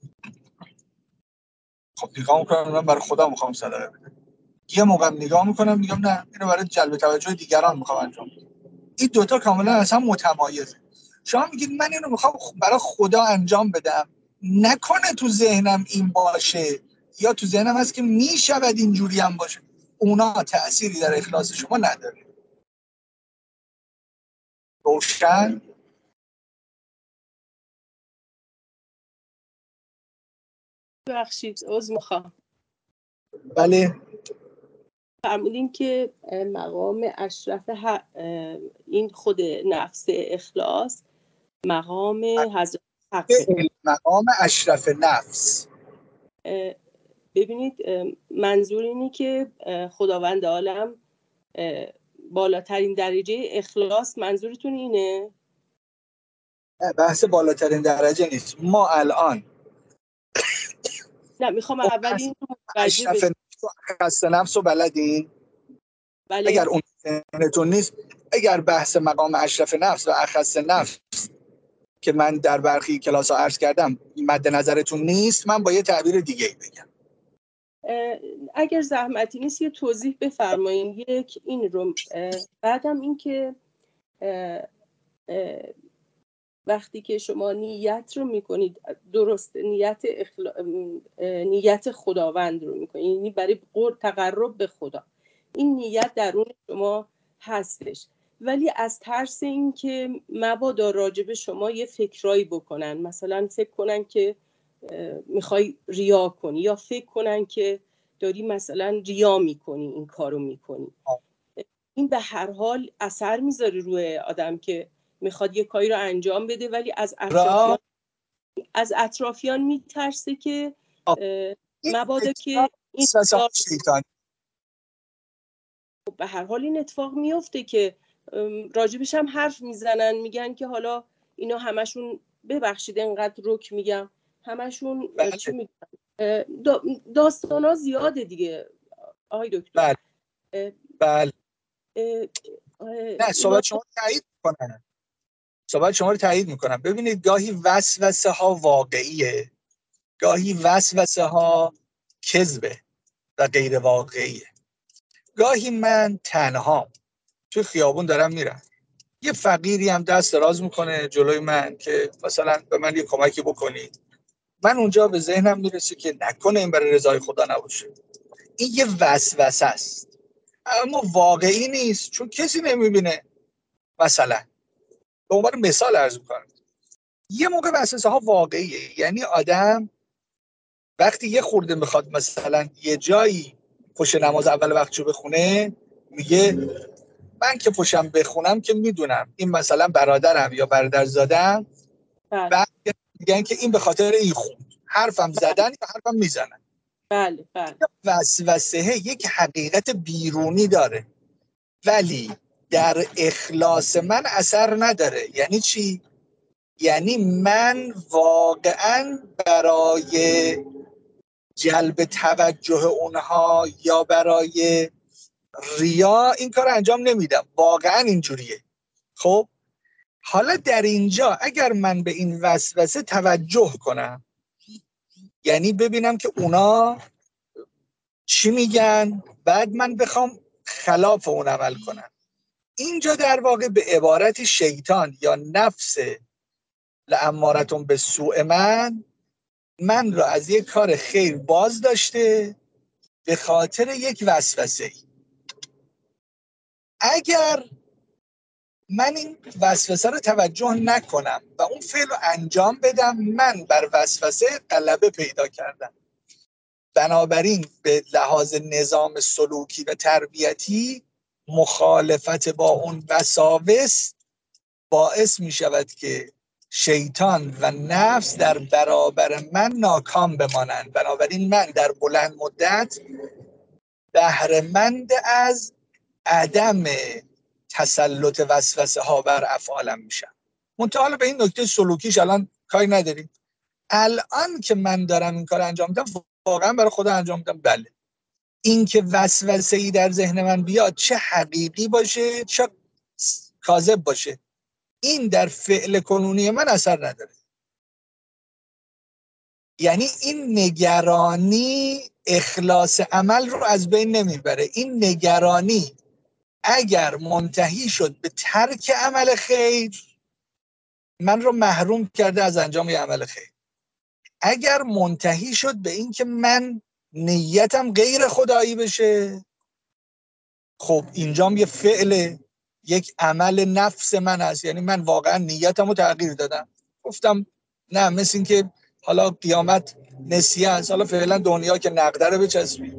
خب نگاه میکنم من برای خدا میخوام صدقه بدم. یه موقع نگاه میکنم میگم نه اینو برای جلب توجه دیگران میخوام انجام بدم. این دوتا کاملا اصلا متمایزه. شما میگید من اینو میخوام برای خدا انجام بدم، نکنه تو ذهنم این باشه یا تو ذهنم هست که میشود اینجوری هم باشه، اونا تأثیری در اخلاص شما نداره. روشن؟ ببخشید عذر میخوام. بله. فرمودین که مقام اشرف این خود نفس اخلاص مقام حضرت حقه. مقام اشرف نفس. ببینید منظور اینی که خداوند عالم بالاترین درجه اخلاص، منظورتون اینه؟ بحث بالاترین درجه نیست. ما الان نه میخوام اول این رو متوجه اشرف نفس و اخص نفس رو بلدین؟ بله. اگر اون ذهنتون نیست، اگر بحث مقام اشرف نفس و اخص نفس که من در برخی کلاس ها عرض کردم مد نظرتون نیست، من با یه تعبیر دیگه بگم. اگر زحمتی نیست یه توضیح بفرمایید. یک این رو بعدم این که وقتی که شما نیت رو میکنید درست نیت اخلا... نیت خداوند رو میکنید، یعنی برای تقرب به خدا، این نیت درون شما هستش، ولی از ترس این که مبادا راجب شما یه فکرایی بکنن، مثلا فکر کنن که میخوای ریا کنی، یا فکر کنن که داری مثلا ریا میکنی، این کارو میکنی. این به هر حال اثر میذاره روی آدم که میخواد یه کاری رو انجام بده، ولی از اطرافیان از اطرافیان میترسه که مبادا که این به هر حال این اتفاق میفته که راجبش هم حرف میزنن، میگن که حالا اینا همشون، ببخشید انقدر رک میگم، همشون بله. چی میگن، داستان ها زیاده دیگه آقای دکتر. بله بله نه صحبت شما تایید میکنن صحبت شما رو تایید میکنم. ببینید گاهی وسوسه ها واقعیه، گاهی وسوسه ها کذبه و غیر واقعیه. گاهی من تنها تو خیابون دارم میرم، یه فقیری هم دست دراز میکنه جلوی من که مثلا به من یه کمکی بکنی، من اونجا به ذهنم میرسه که نکنه این برای رضای خدا نباشه. این یه وسوسه است اما واقعی نیست، چون کسی نمیبینه. مثلا به عنوان مثال عرض میکنم، یه موقع وسوسه ها واقعیه، یعنی آدم وقتی یه خورده میخواد مثلا یه جایی پشت نماز اول وقتشو بخونه، میگه من که پشتم بخونم که میدونم این مثلا برادرم یا برادرزادم، بعد میگن که این به خاطر این خوند، حرفم زدن یا حرفم میزنن. بله بله. وسوسه یک حقیقت بیرونی داره ولی در اخلاص من اثر نداره. یعنی چی؟ یعنی من واقعا برای جلب توجه اونها یا برای ریا این کار انجام نمیدم، واقعا اینجوریه. خب حالا در اینجا اگر من به این وسوسه توجه کنم، یعنی ببینم که اونا چی میگن، بعد من بخوام خلاف اون عمل کنم، اینجا در واقع به عبارت شیطان یا نفس لامارتون به سوء من من را از یک کار خیر باز داشته به خاطر یک وسوسه. اگر من این وسوسه رو توجه نکنم و اون فعل رو انجام بدم، من بر وسوسه غلبه پیدا کردم. بنابراین به لحاظ نظام سلوکی و تربیتی مخالفت با اون وساوس باعث می شود که شیطان و نفس در برابر من ناکام بمانند. بنابراین من در بلند مدت بهره‌مند از عدم تسلط وسوسه ها بر افعالم میشم. منتها حالا به این نکته سلوکیش الان کاری نداریم. الان که من دارم این کار انجام میدم واقعا برای خدا انجام میدم. بله این که وسوسه‌ای در ذهن من بیاد، چه حقیقی باشه چه کاذب باشه، این در فعل کنونی من اثر نداره. یعنی این نگرانی اخلاص عمل رو از بین نمیبره. این نگرانی اگر منتهی شد به ترک عمل خیر، من رو محروم کرده از انجام یه عمل خیر. اگر منتهی شد به این که من نیتم غیر خدایی بشه، خب اینجام یه فعل، یک عمل نفس من هست. یعنی من واقعا نیتم رو تغییر دادم، گفتم نه، مثل این که حالا قیامت نسیه هست، حالا فعلا دنیا که نقده رو بچسبی.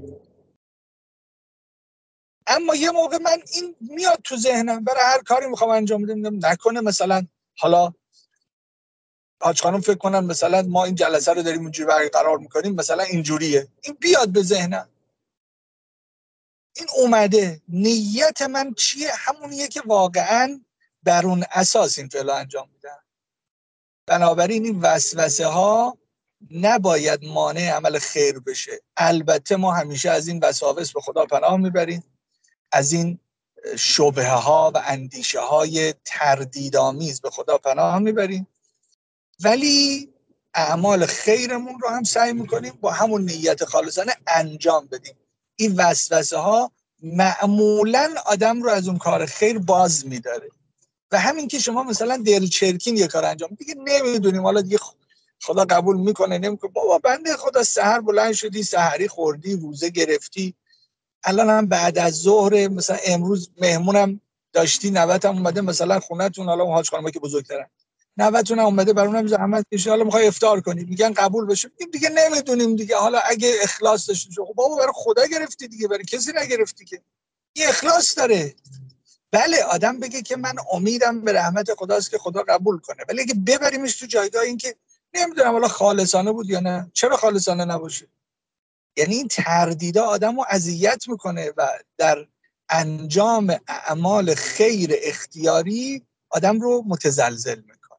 اما یه موقع من این میاد تو ذهنم، برای هر کاری میخوام انجام بدم، نکنه مثلا حالا حاج خانم فکر کنن مثلا ما این جلسه رو داریم اونجوری برقرار میکنیم، مثلا اینجوریه، این بیاد به ذهنم، این اومده، نیت من چیه؟ همونیه که واقعا بر اون اساس این فعل انجام میدم. بنابراین این وسوسه ها نباید مانع عمل خیر بشه. البته ما همیشه از این وساوس به خدا پناه میبریم، از این شبهه ها و اندیشه های تردیدآمیز به خدا پناه میبریم، ولی اعمال خیرمون رو هم سعی میکنیم با همون نیت خالصانه انجام بدیم. این وسوسه ها معمولا آدم رو از اون کار خیر باز میداره. و همین که شما مثلا دلچرکین یه کار انجام دیگه نمیدونیم، حالا دیگه خدا قبول میکنه نمیکنه، بابا بنده خدا سحر بلند شدی، سحری خوردی، روزه گرفتی، الان هم بعد از ظهر مثلا امروز مهمونم داشتی نوت هم اومده مثلا خونه‌تون، حالا اون حاج خانمایی که بزرگترن، نوتون هم اومده برام زحمت کشید، حالا میخوای افطار کنید، میگن قبول بشه، میگیم دیگه نمیدونیم دیگه، حالا اگه اخلاص داشته باشه خب بابا برای خدا گرفتی دیگه، برای کسی نگرفتی که. این اخلاص داره. بله آدم بگه که من امیدم به رحمت خداست که خدا قبول کنه، ولی اگه ببریمش تو جایگاه این که نمیدونم حالا خالصانه بود یا نه، چرا خالصانه نباشه؟ یعنی این تردیدا آدمو اذیت میکنه و در انجام اعمال خیر اختیاری آدم رو متزلزل میکنه.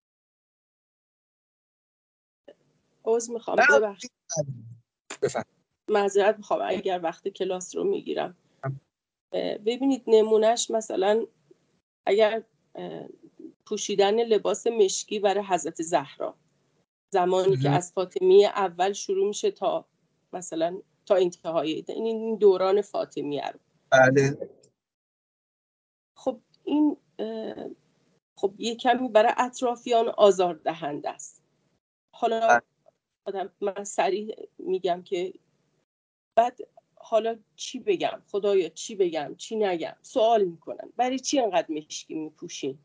عذر میخوام، ببخشید بفهم. معذرت میخوام اگر وقت کلاس رو میگیرم. ببینید نمونهش مثلا اگر پوشیدن لباس مشکی برای حضرت زهرا زمانی که از فاطمیه اول شروع میشه تا مثلا تا انتهای این دوران فاطمیه رو، بله خب این خب یه کمی برای اطرافیان آزاردهنده است. حالا آدم من سریع میگم که بعد حالا چی بگم، خدایا چی بگم چی نگم، سوال میکنن برای چی انقدر مشکی میپوشین،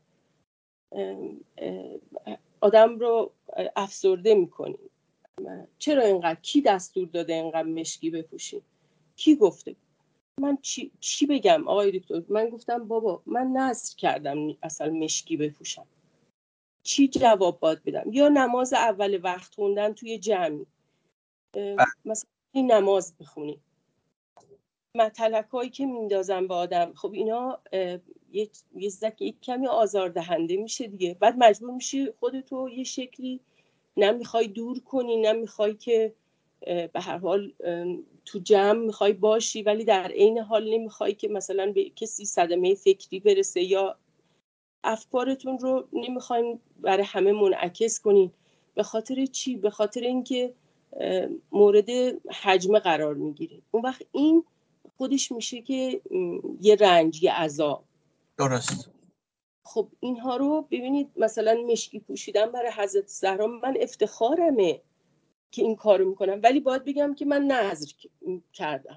آدم رو افسرده میکنین، چرا اینقدر، کی دستور داده اینقدر مشکی بپوشین، کی گفته؟ من چی, چی بگم آقای دکتر؟ من گفتم بابا من نذر کردم اصلا مشکی بپوشم، چی جواب باید بدم؟ یا نماز اول وقت خوندن توی جمعی، مثلا این نماز بخونی، مطلق هایی که میندازن به آدم، خب اینا یه یه زکی یک کمی آزاردهنده میشه دیگه. بعد مجبور میشی خودتو یه شکلی نمیخوای دور کنی، نمیخوای که به هر حال تو جمع میخوای باشی ولی در عین حال نمیخوای که مثلا به کسی صدمه فکری برسه، یا افکارتون رو نمیخواین برای همه منعکس کنین. به خاطر چی؟ به خاطر اینکه مورد حجم قرار میگیرین. اون وقت این خودش میشه که یه رنج، یه عذاب. درست. خب اینها رو ببینید، مثلا مشکی پوشیدن برای حضرت زهرا من افتخارمه که این کارو میکنم، ولی باید بگم که من نذر کردم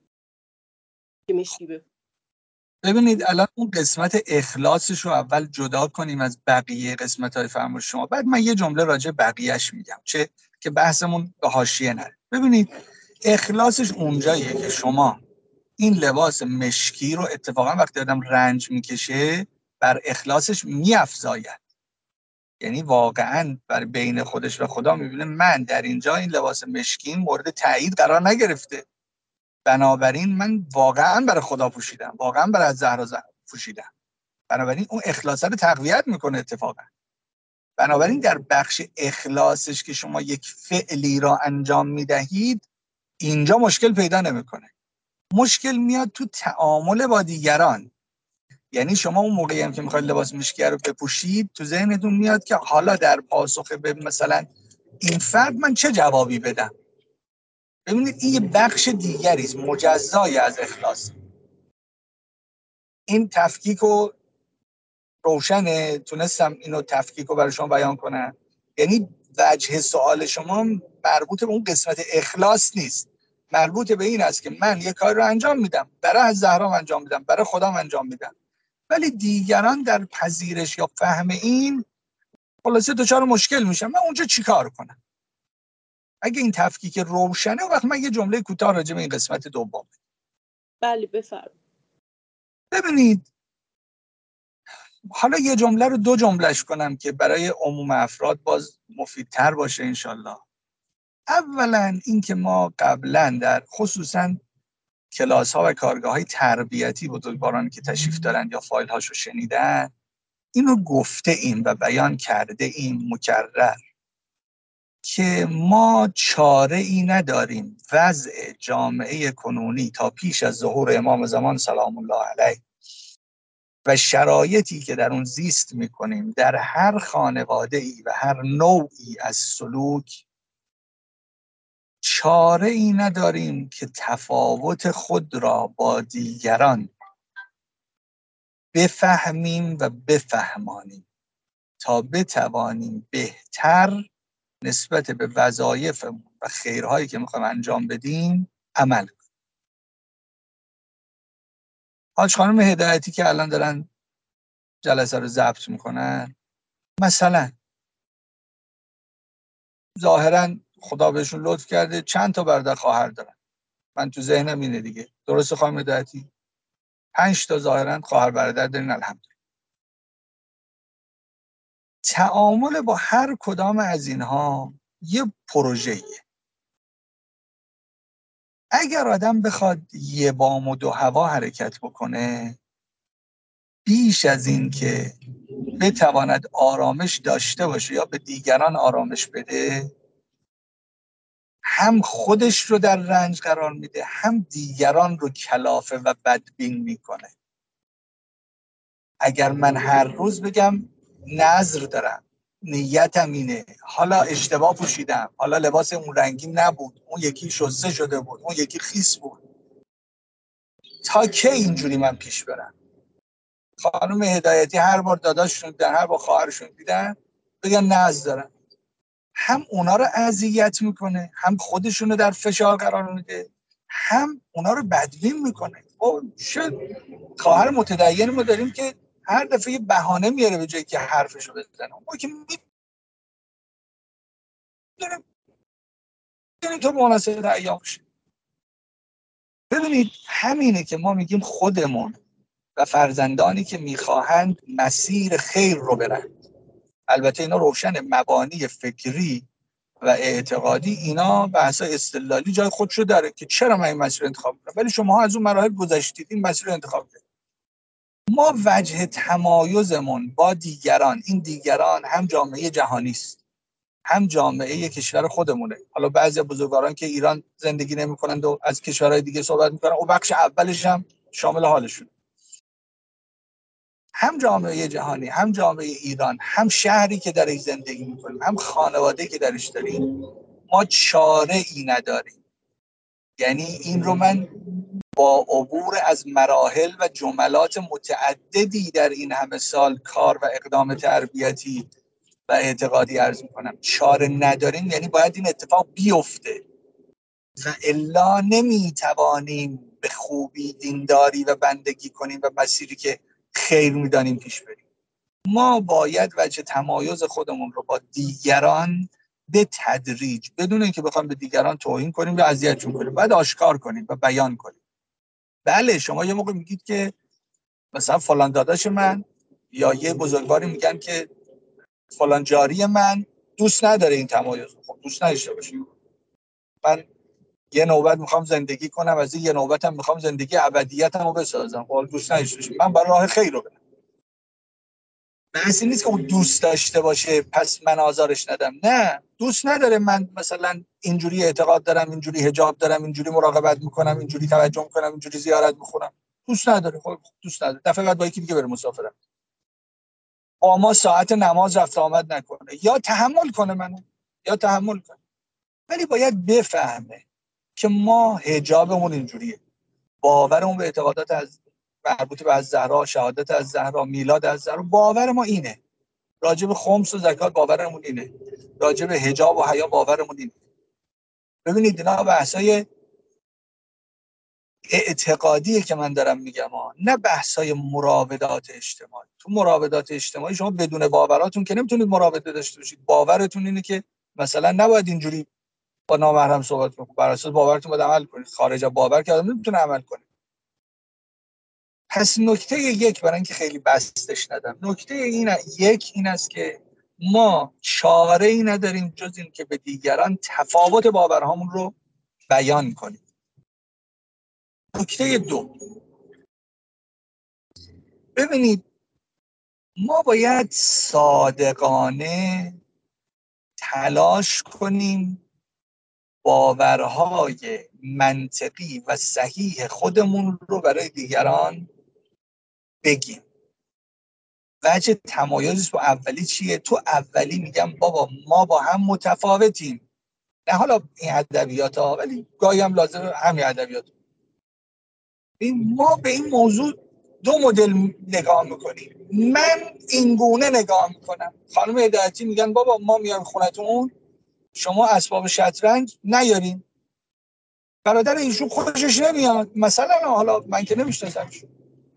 که مشکی بپوشم. ببینید الان اون قسمت اخلاصش رو اول جدا کنیم از بقیه قسمت‌های فرمایش شما، بعد من یه جمله راجع بقیه‌اش میگم چه که بحثمون به حاشیه نره. ببینید اخلاصش اونجاییه که شما این لباس مشکی رو اتفاقا وقتی آدم رنج میکشه بر اخلاصش میافزاید، یعنی واقعا بر بین خودش و خدا میبینه من در اینجا این لباس مشکی مورد تایید قرار نگرفته، بنابراین من واقعا برای خدا پوشیدم، واقعا برای زهرا پوشیدم، بنابراین اون اخلاص رو تقویت میکنه اتفاقا. بنابراین در بخش اخلاصش که شما یک فعلی را انجام میدهید اینجا مشکل پیدا نمیکنه، مشکل میاد تو تعامل با دیگران. یعنی شما اون موقعی هم که میخواید لباس مشکی رو بپوشید تو ذهنتون میاد که حالا در پاسخ به مثلا این فرد من چه جوابی بدم. ببینید این یه بخش دیگری است مجزای از اخلاص. این تفکیک رو روشنه، تونستم اینو تفکیک رو برای شما بیان کنم. یعنی وجه سوال شما مربوط به اون قسمت اخلاص نیست، مربوط به این است که من یه کار رو انجام میدم، برای زهرا انجام میدم، برای خودم انجام میدم، ولی دیگران در پذیرش یا فهم این خلاصه دچار مشکل میشن، من اونجا چیکار کنم؟ اگه این تفکیک روشنه وقت من یه جمله کوتاه راجع به این قسمت دوم. بله بفرمایید. ببینید حالا یه جمله رو دو جملهش کنم که برای عموم افراد باز مفیدتر باشه انشالله. اولا این که ما قبلا در خصوصا کلاس ها و کارگاه های تربیتی بزرگوارانی که تشریف دارن یا فایل هاشو شنیدن اینو گفته ایم و بیان کرده ایم مکرر که ما چاره ای نداریم وضع جامعه کنونی تا پیش از ظهور امام زمان سلام الله علیه و شرایطی که در اون زیست میکنیم در هر خانواده ای و هر نوعی از سلوک، چاره ای نداریم که تفاوت خود را با دیگران بفهمیم و بفهمانیم تا بتوانیم بهتر نسبت به وظایفمون و خیرهایی که میخوایم انجام بدیم عمل کنیم. حاج خانم هدایتی که الان دارن جلسه رو ضبط میکنن، مثلا ظاهرا خدا بهشون لطف کرده چند تا برادر خواهر دارن، من تو ذهنم اینه دیگه، درسته خانم هدایتی؟ پنج تا ظاهرا خواهر برادر دارین، الحمدلله. تعامل با هر کدام از اینها یه پروژه‌ایه. اگر آدم بخواد یه بام و دو هوا حرکت بکنه، بیش از این که بتواند آرامش داشته باشه یا به دیگران آرامش بده، هم خودش رو در رنج قرار میده، هم دیگران رو کلافه و بدبین میکنه. اگر من هر روز بگم نظر دارم، نیتم اینه، حالا اشتباه پوشیدم، حالا لباس اون رنگی نبود، اون یکی شسته شده بود، اون یکی خیس بود، تا کی اینجوری من پیش برم؟ خانم هدایتی هر بار داداششون دیدن، هر بار خواهرشون دیدن، بگن نظر دارم، هم اونا رو اذیت میکنه، هم خودشون رو در فشار قرار میده، هم اونا رو بدبین میکنه. او شد خواهر متدین ما داریم که هر دفعه یه بهانه میاره به جایی که حرفشو بزنه. ما که میدونیم میدونیم تو مناسبت ایام میشه. ببینید همینه که ما میگیم خودمون و فرزندانی که میخواهند مسیر خیر رو برن، البته اینا روشن، مبانی فکری و اعتقادی اینا بحثا استدلالی جای خودشو داره که چرا من این مسیر انتخاب کنم، ولی شما از اون مراحل گذشتید، این مسیر انتخاب کنید. ما وجه تمایزمون با دیگران، این دیگران هم جامعه جهانی است، هم جامعه کشور خودمونه. حالا بعضی بزرگواران که ایران زندگی نمی‌کنند و از کشورهای دیگه صحبت می‌کنن، او بخش اولش هم شامل حالشون. هم جامعه جهانی، هم جامعه ایران، هم شهری که درش زندگی می‌کنیم، هم خانواده‌ای که درش داریم، ما چاره ای نداریم. یعنی این رو من با عبور از مراحل و جملات متعددی در این همه سال کار و اقدام تربیتی و اعتقادی عرض میکنم، چاره نداریم. یعنی باید این اتفاق بیفته و الا نمیتوانیم به خوبی دینداری و بندگی کنیم و مسیری که خیر میدانیم پیش بریم. ما باید وجه تمایز خودمون رو با دیگران به تدریج، بدون اینکه بخوایم به دیگران توهین کنیم یا اذیتشون کنیم، باید آشکار کنیم و بیان کنیم. بله شما یه موقع میگید که مثلا فلان داداش من یا یه بزرگواری میگن که فلان جاری من دوست نداره این تمایز. خب دوست نداشته باشه. من یه نوبت میخوام زندگی کنم، از این یه نوبتم میخوام زندگی ابدیتمو بسازم. خب دوست نداشته باشه، من برای راه خیر رو برم. بحثی نیست که اون دوست داشته باشه پس من آزارش ندم. نه، دوست نداره من مثلا اینجوری اعتقاد دارم، اینجوری حجاب دارم، اینجوری مراقبت میکنم، اینجوری توجه میکنم، اینجوری زیارت میخونم. دوست نداره. خب دوست نداره. دفعه بعد با یکی دیگه بره مسافرت. با ما ساعت نماز رفت آمد نکنه، یا تحمل کنه منو، یا تحمل کنه. ولی باید بفهمه که ما حجابمون اینجوریه، باورمون به اعتقادات از مربوط به از زهرا، شهادت از زهرا، میلاد از زهرا، باور ما اینه. راجع به خمس و زکات باورمون اینه. راجع به حجاب و حیا باورمون اینه. ببینید اینا بحثای اعتقادیه که من دارم میگم ها، نه بحثای مراودات اجتماعی. تو مراودات اجتماعی شما بدون باوراتون که نمیتونید مراوده داشته باشید. باورتون اینه که مثلا نباید اینجوری با نامحرم صحبت کنید، بر اساس باورتون باید عمل کنید. خارج از باور که آدم نمیتونه عمل کنه. پس نکته یک، برای اینکه خیلی بستش ندم، نکته این یک این است که ما چاره ای نداریم جز این که به دیگران تفاوت باورهامون رو بیان کنیم. نکته دو، ببینید ما باید صادقانه تلاش کنیم باورهای منطقی و صحیح خودمون رو برای دیگران بگیم. وجه تمایز تو اولی چیه؟ تو اولی میگم بابا ما با هم متفاوتیم. نه حالا این ادبیات ها، ولی گاهی هم لازمه همین ادبیات. این ما به این موضوع دو مدل نگاه میکنیم. من این گونه نگاه میکنم. خانم هدایتی میگن بابا ما میایم خونتون، شما اسباب شطرنج نیارین. برادر ایشون خوشش نمیاد مثلا، حالا من که نمیشناسمش،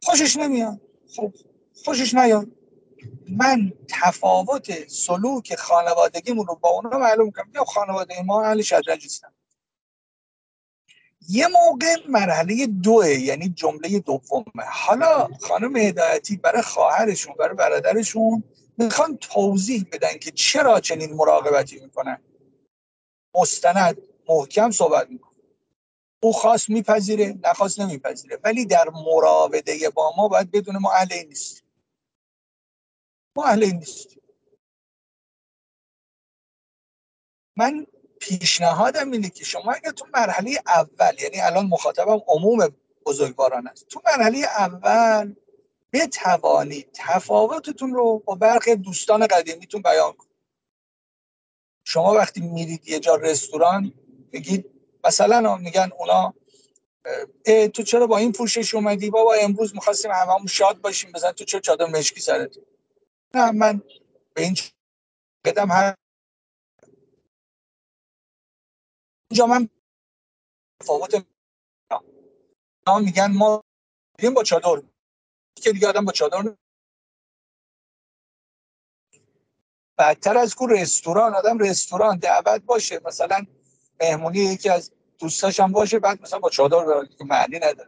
خوشش نمیاد. خب خوشش نیاد، من تفاوت سلوک خانوادگیمون رو با اونا معلوم کنم. یا خانواده ما اهل شطرنج هستن. یه موقع مرحله دوه، یعنی جمله دومه. حالا خانم هدایتی برای خواهرشون، برای برادرشون میخوان توضیح بدن که چرا چنین مراقبتی میکنن. مستند محکم صحبت میکنه. او خواست میپذیره، نخواست نمیپذیره، ولی در مراوده با ما باید بدونه ما اهل این نیستیم. ما اهل این نیستیم. من پیشنهادم اینه که شما اگر تو مرحله اول، یعنی الان مخاطبم عموم بزرگواران است، تو مرحله اول بتوانید تفاوتتون رو با برخی دوستان قدیمیتون بیان کنید. شما وقتی میرید یه جا رستوران میگید مثلا، میگن اونا اه تو چرا با این پوشش اومدی؟ بابا امروز می‌خواستیم هممون شاد باشیم. بزن تو چرا چادر مشکی سرت؟ نه من به این قدم هر اینجا من تفاوت ما میگن ما میریم با چادر که دیگه آدم با چادر. بدتر از کو رستوران، آدم رستوران دعوت باشه، مثلا مهمونی یکی از دوستاش هم باشه، بعد مثلا با چادر بره که معنی نداره.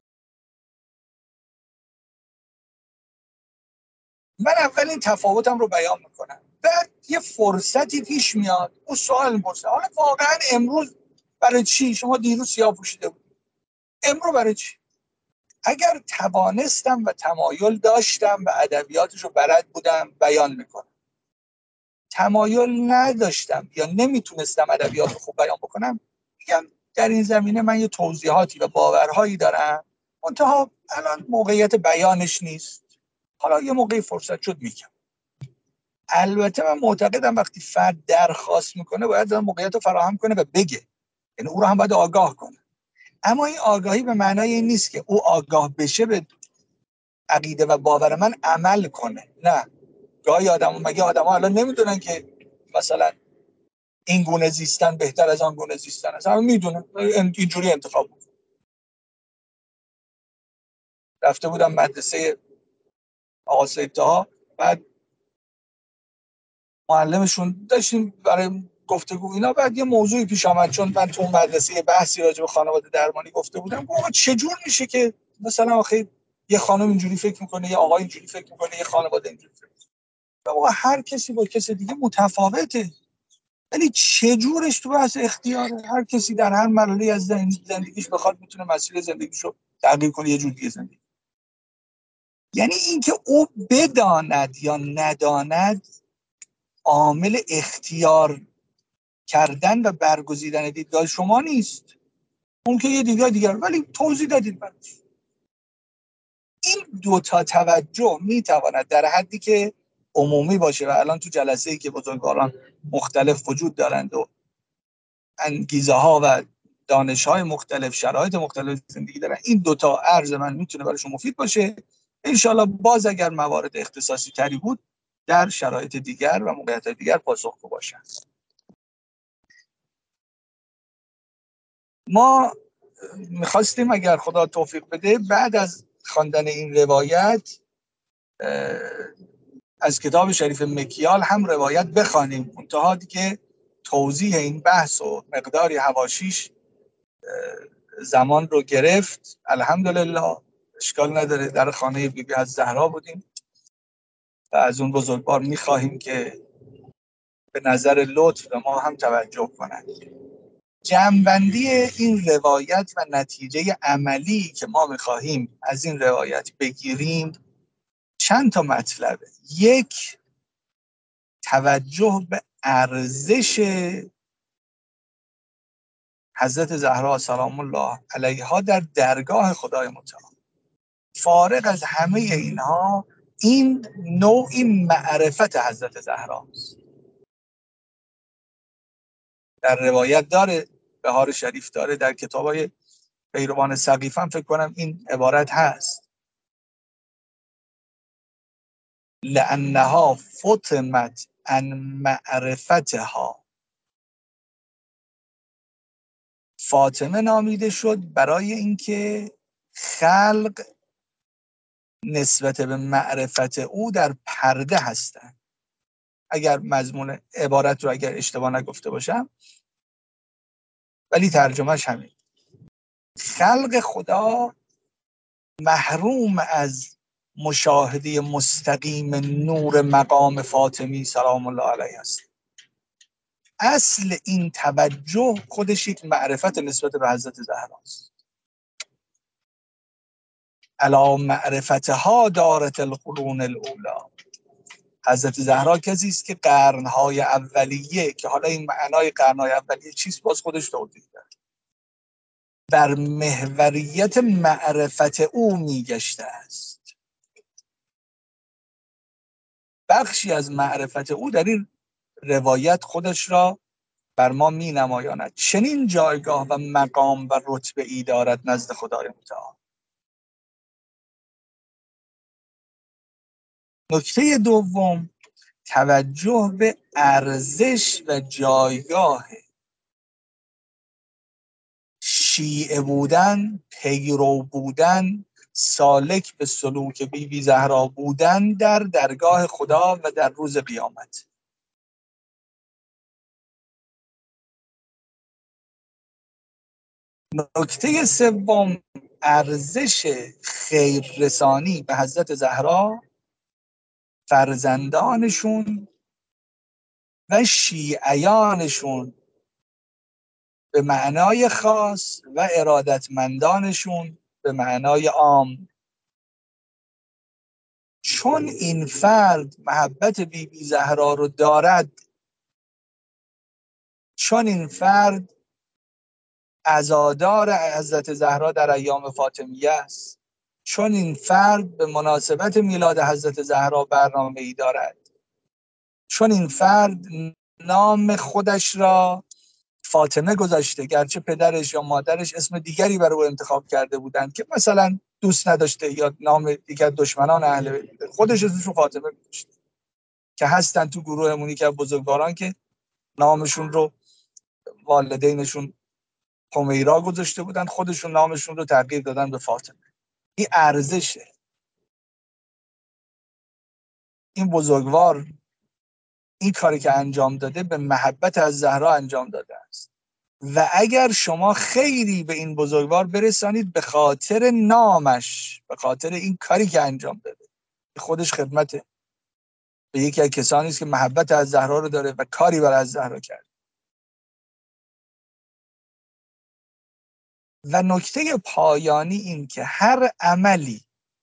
من اولین تفاوتم رو بیان میکنم، بعد یه فرصتی پیش میاد اون سوال میپرسه حالا واقعا امروز برای چی؟ شما دیروز سیاه پوشیده بود، امروز برای چی؟ اگر توانستم و تمایل داشتم و ادبیاتش رو بلد بودم بیان میکنم، تمایل نداشتم یا نمیتونستم ادبیات رو خوب بیان بکنم، میگم در این زمینه من یه توضیحاتی و باورهایی دارم، منتها الان موقعیت بیانش نیست، حالا یه موقعی فرصت شد میگم. البته من معتقدم وقتی فرد درخواست میکنه باید موقعیت رو فراهم کنه و بگه، یعنی او رو هم باید آگاه کنه. اما این آگاهی به معنای این نیست که او آگاه بشه به عقیده و باور من عمل کنه. نه، گاهی آدم مگه آدم ها الان نمیدونن که مثلا این گونه زیستن بهتر از آن گونه زیستن است؟ همه میدونن، اینجوری انتخاب بود. رفته بودم مدرسه آقا سیدطاها، بعد معلمشون داشتیم برای گفتگو اینا، بعد یه موضوعی پیش آمد، چون من تو اون مدرسه بحثی راجع به خانواده درمانی گفته بودم. گفتم چجور میشه که مثلا آخه یه خانم اینجوری فکر میکنه، یه آقا اینجوری فکر میکنه، یه خانواده اینجوری فکر میکنه؟ و هر کسی با کسی دیگه متفاوته. ولی چجورش تو بحث اختیاره. هر کسی در هر مرحله از زندگیش بخواد میتونه مسیر زندگیشو تغییر کنه، یه جور دیگه زندگی. یعنی اینکه او بداند یا نداند عامل اختیار کردن و برگزیدن دیدگاه شما نیست. اون که یه دیدگاه دیگر، ولی توضیح دادید برش. این دو تا توجه میتواند در حدی که عمومی باشه، و الان تو جلسه ای که بزرگواران مختلف وجود دارند و انگیزه ها و دانش های مختلف، شرایط مختلف زندگی دارن، این دوتا عرض من میتونه برایشون مفید باشه. انشالله باز اگر موارد اختصاصی تری بود در شرایط دیگر و موقعیت دیگر پاسخگو باشن. ما میخواستیم اگر خدا توفیق بده بعد از خواندن این روایت از کتاب شریف مکیال هم روایت بخوانیم، منتها دیگه توضیح این بحث و مقداری حواشیش زمان رو گرفت. الحمدلله اشکال نداره، در خانه بی بی از زهرا بودیم و از اون بزرگوار میخواهیم که به نظر لطف به ما هم توجه کنند. جمع‌بندی این روایت و نتیجه عملی که ما میخواهیم از این روایت بگیریم چند تا مطلبه. یک، توجه به ارزش حضرت زهرا سلام الله علیها در درگاه خدای متعال. فارغ از همه اینها این نوعی معرفت حضرت زهرا است. در روایت داره، بهار شریف داره، در کتابای پیروان سقیف هم فکر کنم این عبارت هست، لأنها فطمت عن معرفتها. فاطمه نامیده شد برای اینکه خلق نسبت به معرفت او در پرده هستند. اگر مضمون عبارت رو اگر اشتباه نگفته باشم، ولی ترجمهش همین. خلق خدا محروم از مشاهده مستقیم نور مقام فاطمی سلام الله علیه است. اصل این توجه خودش یک معرفت نسبت به حضرت زهرا است. الا معرفتها دارت القرون الاولا. حضرت زهرا کسی است که قرنهای اولیه، که حالا این معنای قرنهای اولیه چیست باز خودش توضیح داد، بر محوریت معرفت او میگشته است. بخشی از معرفت او در این روایت خودش را بر ما می نمایاند. چنین جایگاه و مقام و رتبه ای دارد نزد خدای متعال. نکته دوم، توجه به ارزش و جایگاه شیعه بودن، پیرو بودن، سالک به سلوک بی بی زهرا بودن در درگاه خدا و در روز قیامت. نکته سوم، ارزش خیر رسانی به حضرت زهرا، فرزندانشون و شیعیانشون به معنای خاص و ارادتمندانشون به معنای عام. چون این فرد محبت بی بی زهرا رو دارد، چون این فرد عزادار حضرت زهرا در ایام فاطمیه است، چون این فرد به مناسبت میلاد حضرت زهرا برنامه‌ای دارد، چون این فرد نام خودش را فاطمه گذاشته، گرچه پدرش یا مادرش اسم دیگری برای او انتخاب کرده بودند که مثلا دوست نداشته یا نام دیگر دشمنان اهل بیت، خودش اسمشو فاطمه گذاشته، که هستن تو گروهمون که بزرگواران که نامشون رو والدینشون حمیرا گذاشته بودن، خودشون نامشون رو تغییر دادن به فاطمه. این ارزشه. این بزرگوار این کاری که انجام داده به محبت از زهرا انجام داده است و اگر شما خیری به این بزرگوار برسانید به خاطر نامش، به خاطر این کاری که انجام داده، خودش خدمته به یکی از کسانی است که محبت از زهرا رو داره و کاری برای از زهرا کرد. و نکته پایانی این که هر عملی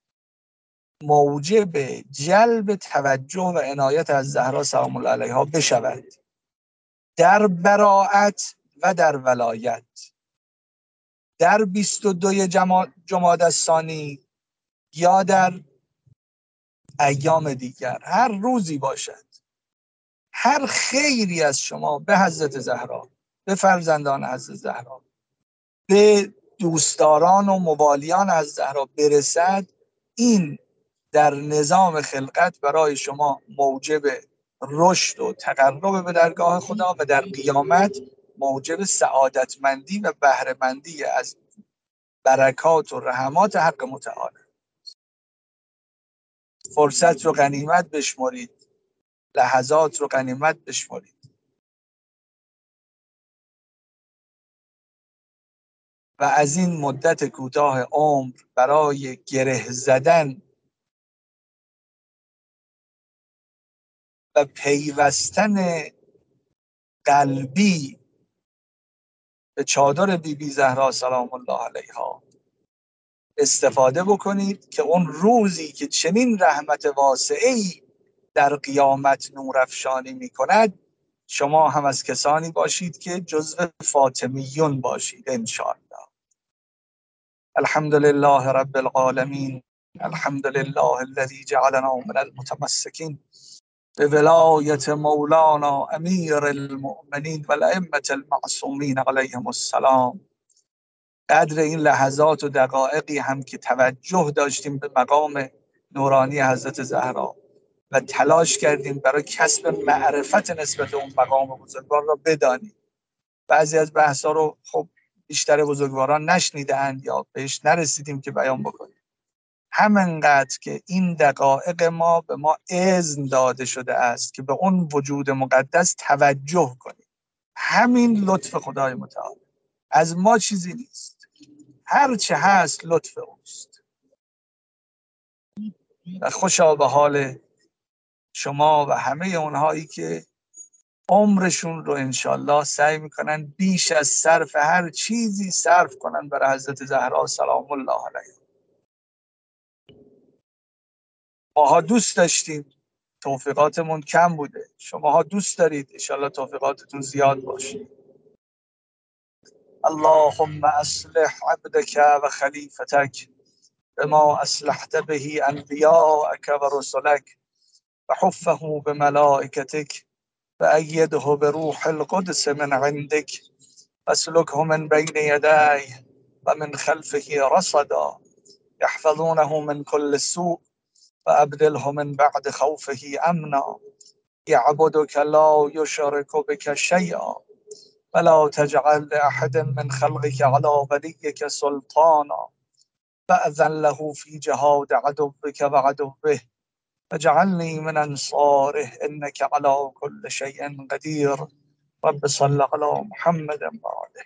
موجب جلب توجه و عنایت از زهرا سلام الله علیها بشود در براءت و در ولایت، در بیست و دو جمادی الثانی یا در ایام دیگر، هر روزی باشد، هر خیری از شما به حضرت زهرا، به فرزندان حضرت زهرا، به دوستداران و موالیان از زهرا برسد، این در نظام خلقت برای شما موجب رشد و تقرب به درگاه خدا و در قیامت موجب سعادتمندی و بهره‌مندی از برکات و رحمات حق متعال. فرصت رو غنیمت بشمرید، لحظات رو غنیمت بشمرید و از این مدت کوتاه عمر برای گره زدن و پیوستن قلبی به چادر بی بی زهرا سلام الله علیها استفاده بکنید که اون روزی که چنین رحمت واسعی در قیامت نورافشانی میکند، شما هم از کسانی باشید که جزو فاطمیون باشید ان شاء الله. الحمد لله رب العالمین، الحمد لله الذي جعلنا من المتمسکین به ولایت مولانا امیر المؤمنین و الائمة المعصومین علیهم السلام. قدر این لحظات و دقایقی هم که توجه داشتیم به مقام نورانی حضرت زهرا و تلاش کردیم برای کسب معرفت نسبت اون مقام بزرگوار را بدانیم. بعضی از بحثا رو خب بیشتر بزرگواران نشنیدند یا بهش نرسیدیم که بیان بکنیم. همینقدر که این دقایق ما به ما اذن داده شده است که به اون وجود مقدس توجه کنیم. همین لطف خدای متعال، از ما چیزی نیست، هر چه هست لطف اوست. و خوشا به حال شما و همه اونهایی که عمرشون رو انشالله سعی میکنن بیش از صرف هر چیزی صرف کنن برای حضرت زهرا سلام الله علیها. ماها دوست داشتیم، توفیقاتمون کم بوده. شماها دوست دارید، انشالله توفیقاتتون زیاد باشه. اللهم اصلح عبدك و خلیفتك بما اصلحت به انبیاءك و رسلك و حفه بملائکتك و ایده بروح القدس من عندك فاسلكه من بين يديه ومن خلفه رصدا يحفظونه من كل سوء وأبدله من بعد خوفه أمنا يعبدك لا يشرك بك شيئا ولا تجعل لأحد من خلقك على وليك سلطانا فأذن له في جهاد عدوك وعدوه فاجعلني من أنصاره إنك على كل شيء قدير. رب صل على محمد وآله.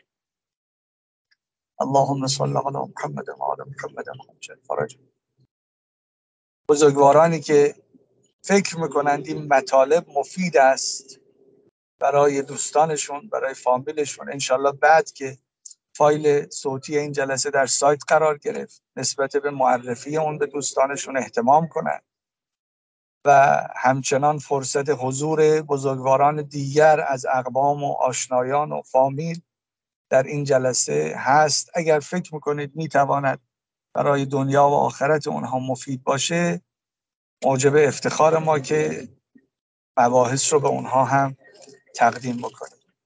اللهم صل على محمد وآل محمد عجل فرج. بزرگوارانی که فکر میکنند این مطالب مفید است برای دوستانشون، برای فامیلشون، انشالله بعد که فایل صوتی این جلسه در سایت قرار گرفت نسبت به معرفی اون به دوستانشون اهتمام کنند و همچنان فرصت حضور بزرگواران دیگر از اقوام و آشنایان و فامیل در این جلسه هست. اگر فکر میکنید میتواند برای دنیا و آخرت اونها مفید باشه، موجب افتخار ما که مباحث رو به اونها هم تقدیم بکنیم.